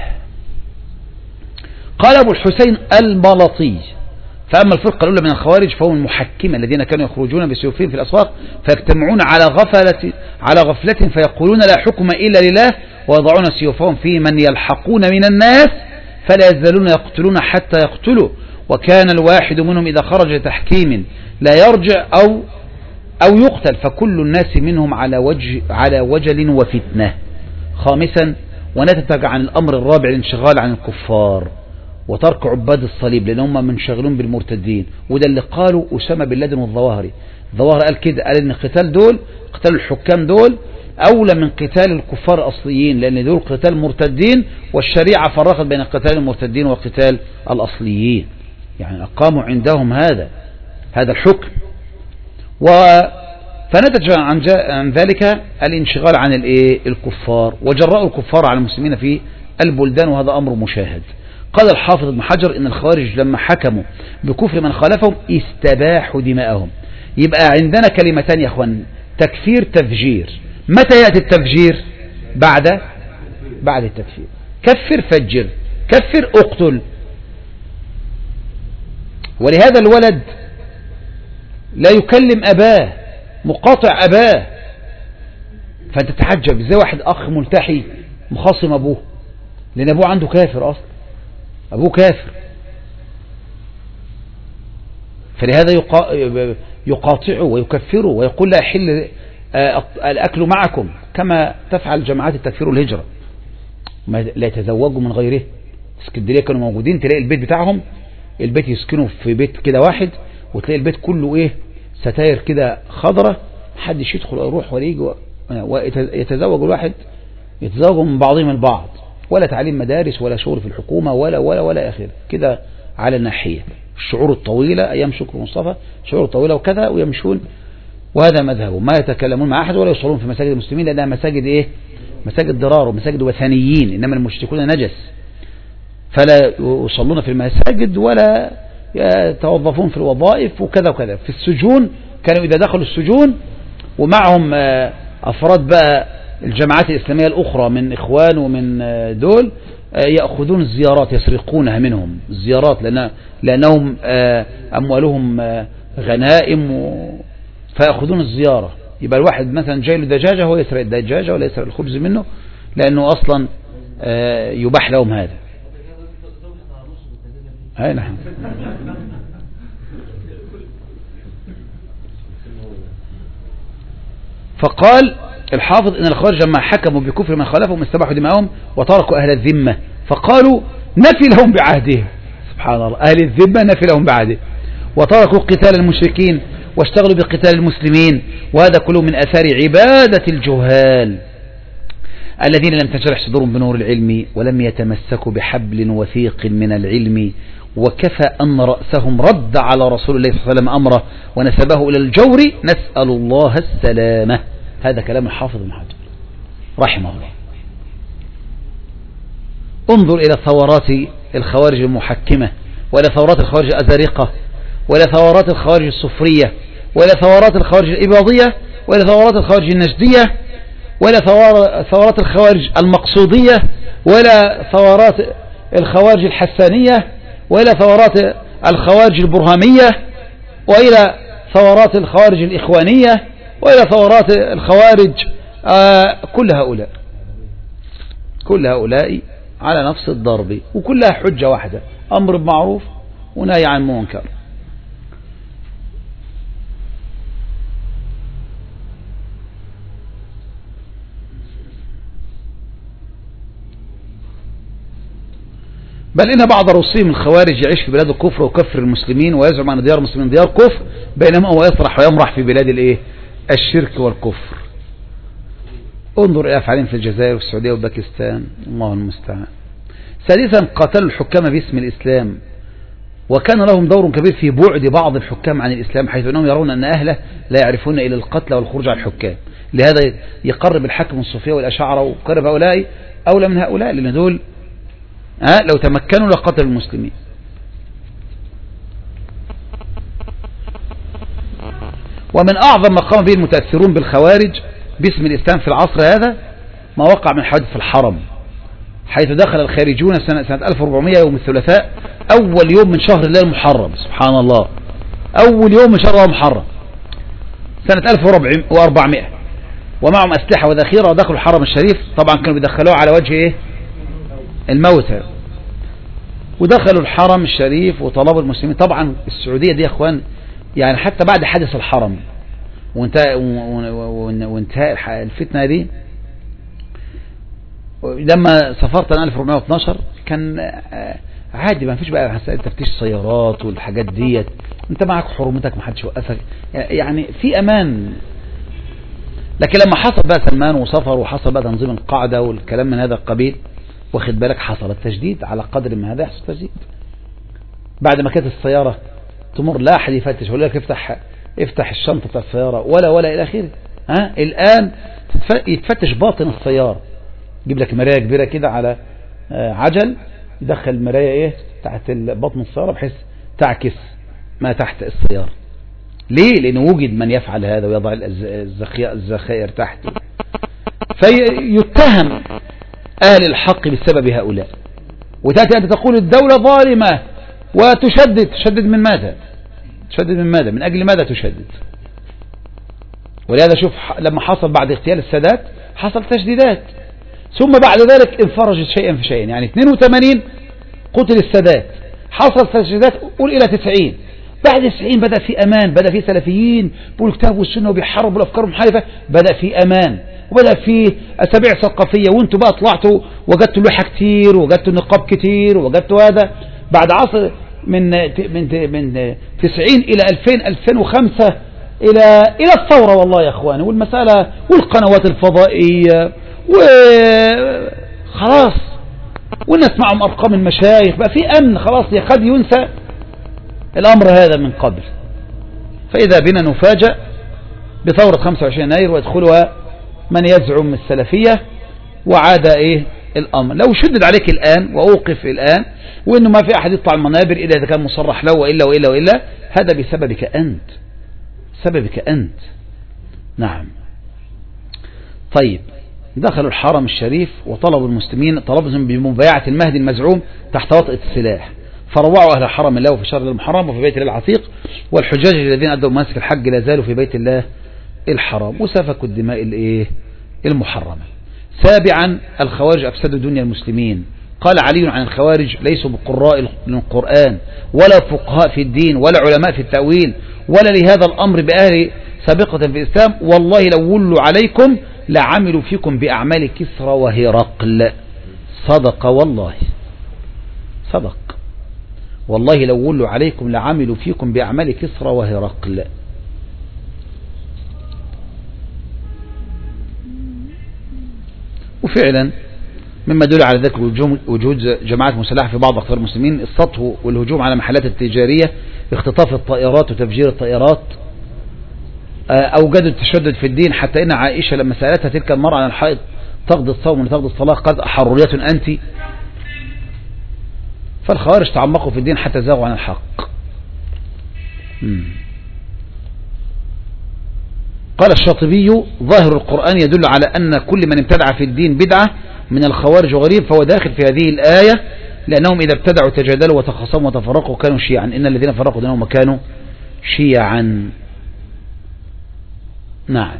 قال أبو الحسين البلطي: فأما الفرقة الأولى من الخوارج فهم المحكمة الذين كانوا يخرجون بسيوفهم في الأسواق فيجتمعون على غفلة على غفلة فيقولون لا حكم إلا لله ويضعون سيوفهم في من يلحقون من الناس فلا يزالون يقتلون حتى يقتلوا، وكان الواحد منهم إذا خرج تحكيم لا يرجع أو أو يقتل، فكل الناس منهم على وجه على وجل وفتنة. خامسا ونتج عن الأمر الرابع الانشغال عن الكفار وترك عباد الصليب لأنهم منشغلون بالمرتدين، وده اللي قالوا أسامة بن لادن والظواهري. الظواهري قال كده، قال إن قتال دول قتال الحكام دول أولى من قتال الكفار الأصليين، لأن دول قتال مرتدين والشريعة فرقت بين قتال المرتدين وقتال الأصليين، يعني أقاموا عندهم هذا هذا الحكم. و فنتج عن ذلك الانشغال عن الايه الكفار وجراء الكفار على المسلمين في البلدان، وهذا أمر مشاهد. قال الحافظ ابن حجر إن الخوارج لما حكموا بكفر من خالفهم استباحوا دماءهم. يبقى عندنا كلمتان يا اخوان، تكفير تفجير. متى يأتي التفجير؟ بعد بعد التكفير. كفر فجر، كفر اقتل. ولهذا الولد لا يكلم أباه، مقاطع أباه، فأنت تتعجب ازاي واحد أخ ملتحي مخاصم أبوه، لأن أبوه عنده كافر أصلا، أبوه كافر. فلهذا يقاطعه ويكفره ويقول لا يحل الأكل معكم، كما تفعل جماعات التكفير والهجرة، لا يتزوجوا من غيره. اسكندرية كانوا موجودين، تلاقي البيت بتاعهم البيت يسكنوا في بيت كده واحد، وتلاقي البيت كله ايه ستاير كده خضرة، محدش يدخل ويروح ولا يجي، ويتزوج الواحد يتزوجوا من بعضهم البعض، ولا تعليم مدارس ولا شغل في الحكومة ولا ولا ولا آخر كده على الناحية. الشعور الطويلة أيام شكر مصطفى، شعور طويلة وكذا، ويمشون، وهذا مذهبهم. ما يتكلمون مع أحد ولا يصلون في مساجد المسلمين، لأنها مساجد إيه مساجد ضرار ومساجد وثنيين، إنما المشركون نجس، فلا يصلون في المساجد ولا يتوظفون في الوظائف وكذا وكذا. في السجون كانوا إذا دخلوا السجون ومعهم أفراد بقى الجماعات الإسلامية الأخرى من إخوان ومن دول، يأخذون الزيارات، يسرقونها منهم الزيارات، لأن لأنهم أموالهم غنائم، فيأخذون الزيارة. يبقى الواحد مثلا جاي له دجاجة، هو يسرق الدجاجة ولا يسرق الخبز منه، لأنه أصلا يباح لهم هذا. أي نعم. فقال الحافظ إن الخوارج لما حكموا بكفر من خالفهم استباحوا دماءهم وتركوا أهل الذمة، فقالوا نفي لهم بعهدهم. سبحان الله، أهل الذمة نفي لهم بعهدهم، وتركوا قتال المشركين واشتغلوا بقتال المسلمين، وهذا كله من أثار عبادة الجهال الذين لم تنشرح صدورهم بنور العلم ولم يتمسكوا بحبل وثيق من العلم، وكفى أن رأسهم رد على رسول الله صلى الله عليه وسلم أمره ونسبه إلى الجور، نسأل الله السلامة. هذا كلام الحافظ ابن حجر رحمه الله. انظر إلى ثورات الخوارج المحكمة، ولا ثورات الخوارج الأزارقة، ولا ثورات الخوارج الصفرية، ولا ثورات الخوارج الإباضية، ولا ثورات الخوارج النجدية، ولا ثورات الخوارج المقصودية، ولا ثورات الخوارج الحسانية، ولا ثورات الخوارج البرهامية، وإلى ثورات الخوارج الإخوانية، وإلى ثورات الخوارج. آه كل هؤلاء كل هؤلاء على نفس الضرب، وكلها حجة واحدة، أمر بمعروف ونهي عن منكر. بل إن بعض رؤوسهم الخوارج يعيش في بلاد الكفر وكفر المسلمين ويزعم أن ديار المسلمين ديار كفر، بينما هو يسرح ويمرح في بلاد الايه الشرك والكفر. انظر إلى أفعالهم في الجزائر والسعودية وباكستان، الله المستعان. سادسا قاتلوا الحكام باسم الإسلام، وكان لهم دور كبير في بعد بعض الحكام عن الإسلام، حيث أنهم يرون أن أهله لا يعرفون إلى القتل والخروج على الحكام. لهذا يقرب الحكم الصوفية والأشاعرة وقرب هؤلاء أولى من هؤلاء، لأن دول ها لو تمكنوا لقتلوا المسلمين. ومن أعظم ما قام به المتأثرون بالخوارج باسم الإسلام في العصر هذا ما وقع من حوادث في الحرم، حيث دخل الخارجون سنة, سنة ألف وأربعمائة يوم الثلاثاء، أول يوم من شهر الله المحرم. سبحان الله، أول يوم من شهر الله المحرم سنة ألف وأربعمائة، ومعهم أسلحة وذخيرة ودخلوا الحرم الشريف. طبعا كانوا بيدخلوه على وجه إيه؟ الموتى. ودخلوا الحرم الشريف وطلبوا المسلمين. طبعا السعودية دي يا اخوان يعني حتى بعد حادث الحرم وانتهاء وانتهاء الفتنة دي، لما سافرت أنا ألف وأربعمائة واثني عشر كان عادي، ما فيش بقى تفتيش سيارات والحاجات ديت، انت معك حرمتك، ما حدش يوقفك، يعني في امان. لكن لما حصل بقى سلمان وسفر وحصل بقى تنظيم القاعدة والكلام من هذا القبيل، واخد بالك، حصل التجديد على قدر ما هذا يحصل تجديد. بعد ما كانت السيارة تمر لا أحد يفتش ولا لك افتح افتح الشنطة بتاع السيارة ولا ولا إلى آخره. ها الآن يتفتش باطن السيارة، يجيب لك مراية كبيرة كده على عجل، يدخل المراية ايه تحت بطن السيارة بحيث تعكس ما تحت السيارة. ليه؟ لأنه وجد من يفعل هذا ويضع الذخائر تحت، فيتهم أهل الحق بسبب هؤلاء. وتأتي أنت تقول الدولة ظالمة وتشدد. تشدد من ماذا؟ تشدد من ماذا؟ من أجل ماذا تشدد؟ ولهذا شوف لما حصل بعد اغتيال السادات حصل تشديدات، ثم بعد ذلك انفرجت شيئا في شيئا. يعني اثنين وثمانين قتل السادات، حصل تشديدات قول إلى تسعين، بعد تسعين بدأ في أمان، بدأ في سلفيين بيقولوا الكتاب والسنة وبيحاربوا الأفكار المحارفة، بدأ في أمان وبدأ في أسابيع ثقافية. وانتوا بقى طلعتوا وجدتوا لوحة كتير وجدتوا نقاب كتير وجدتوا هذا. بعد عصر من من من تسعين إلى ألفين ألفين وخمسة إلى إلى الثورة والله يا إخواني، والمسألة والقنوات الفضائية وخلاص، والناس معهم أرقام المشايخ، بقى في أمن خلاص يكاد ينسى الأمر هذا من قبل. فإذا بنا نفاجأ بثورة خمسة وعشرين يناير ويدخلها من يزعم السلفية، وعاد إيه الأمر. لو شدد عليك الآن وأوقف الآن وإنه ما في أحد يطلع المنابر إلا إذا كان مصرح له وإلا وإلا وإلا، هذا بسببك أنت، سببك أنت. نعم. طيب، دخلوا الحرم الشريف وطلبوا المسلمين، طلبهم بمبايعة المهدي المزعوم تحت وطأة السلاح، فروعوا أهل الحرم الله في شهر المحرم وفي بيت الله العتيق، والحجاج الذين أدوا مناسك الحج لا زالوا في بيت الله الحرام وسفكوا الدماء الايه المحرمة. سابعا، الخوارج أفسدوا دنيا المسلمين. قال علي عن الخوارج: ليسوا بقراء القرآن ولا فقهاء في الدين ولا علماء في التأويل ولا لهذا الأمر بأهل سابقة في الإسلام، والله لو ولوا عليكم لعملوا فيكم بأعمال كسرى وهرقل. صدق والله، صدق والله لو ولوا عليكم لعملوا فيكم بأعمال كسرى وهرقل. وفعلا مما يدل على ذلك وجود جماعات مسلحة في بعض أقطار المسلمين، السطو والهجوم على محلات التجارية، اختطاف الطائرات وتفجير الطائرات، أوجدوا التشدد في الدين، حتى إن عائشة لما سألتها تلك المرأة عن الحائض تقضي الصوم وتقضي الصلاة قالت: أحرورية أنت؟ فالخوارج تعمقوا في الدين حتى زاغوا عن الحق. مم. قال الشاطبي: ظاهر القرآن يدل على أن كل من ابتدع في الدين بدعة من الخوارج وغريب فهو داخل في هذه الآية، لأنهم إذا ابتدعوا تجادلوا وتخاصموا وتفرقوا كانوا شيعا، إن الذين فرقوا دينهم كانوا شيعا. نعم.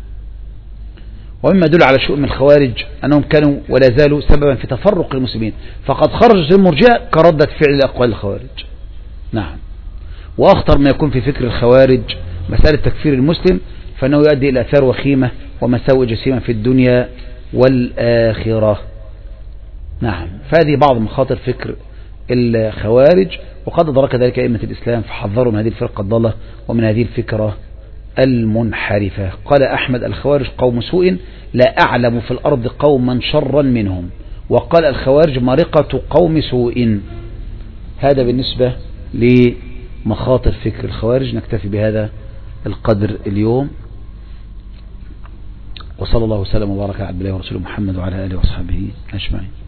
ومما يدل على شؤم الخوارج أنهم كانوا ولا زالوا سببا في تفرق المسلمين، فقد خرجت المرجئة كردة فعل أقوال الخوارج. نعم. وأخطر ما يكون في فكر الخوارج مسألة تكفير المسلم، فإنه يؤدي إلى آثار وخيمة ومساوئ جسيمة في الدنيا والآخرة. نعم. فهذه بعض مخاطر فكر الخوارج، وقد أدرك ذلك أئمة الإسلام فحذروا من هذه الفرقة الضالة ومن هذه الفكرة المنحرفة. قال أحمد: الخوارج قوم سوء لا أعلم في الأرض قوما شرا منهم. وقال: الخوارج مرقة قوم سوء. هذا بالنسبة لمخاطر فكر الخوارج. نكتفي بهذا القدر اليوم، وصلى الله وسلم وبارك على عبد الله ورسوله محمد وعلى آله وصحبه أجمعين.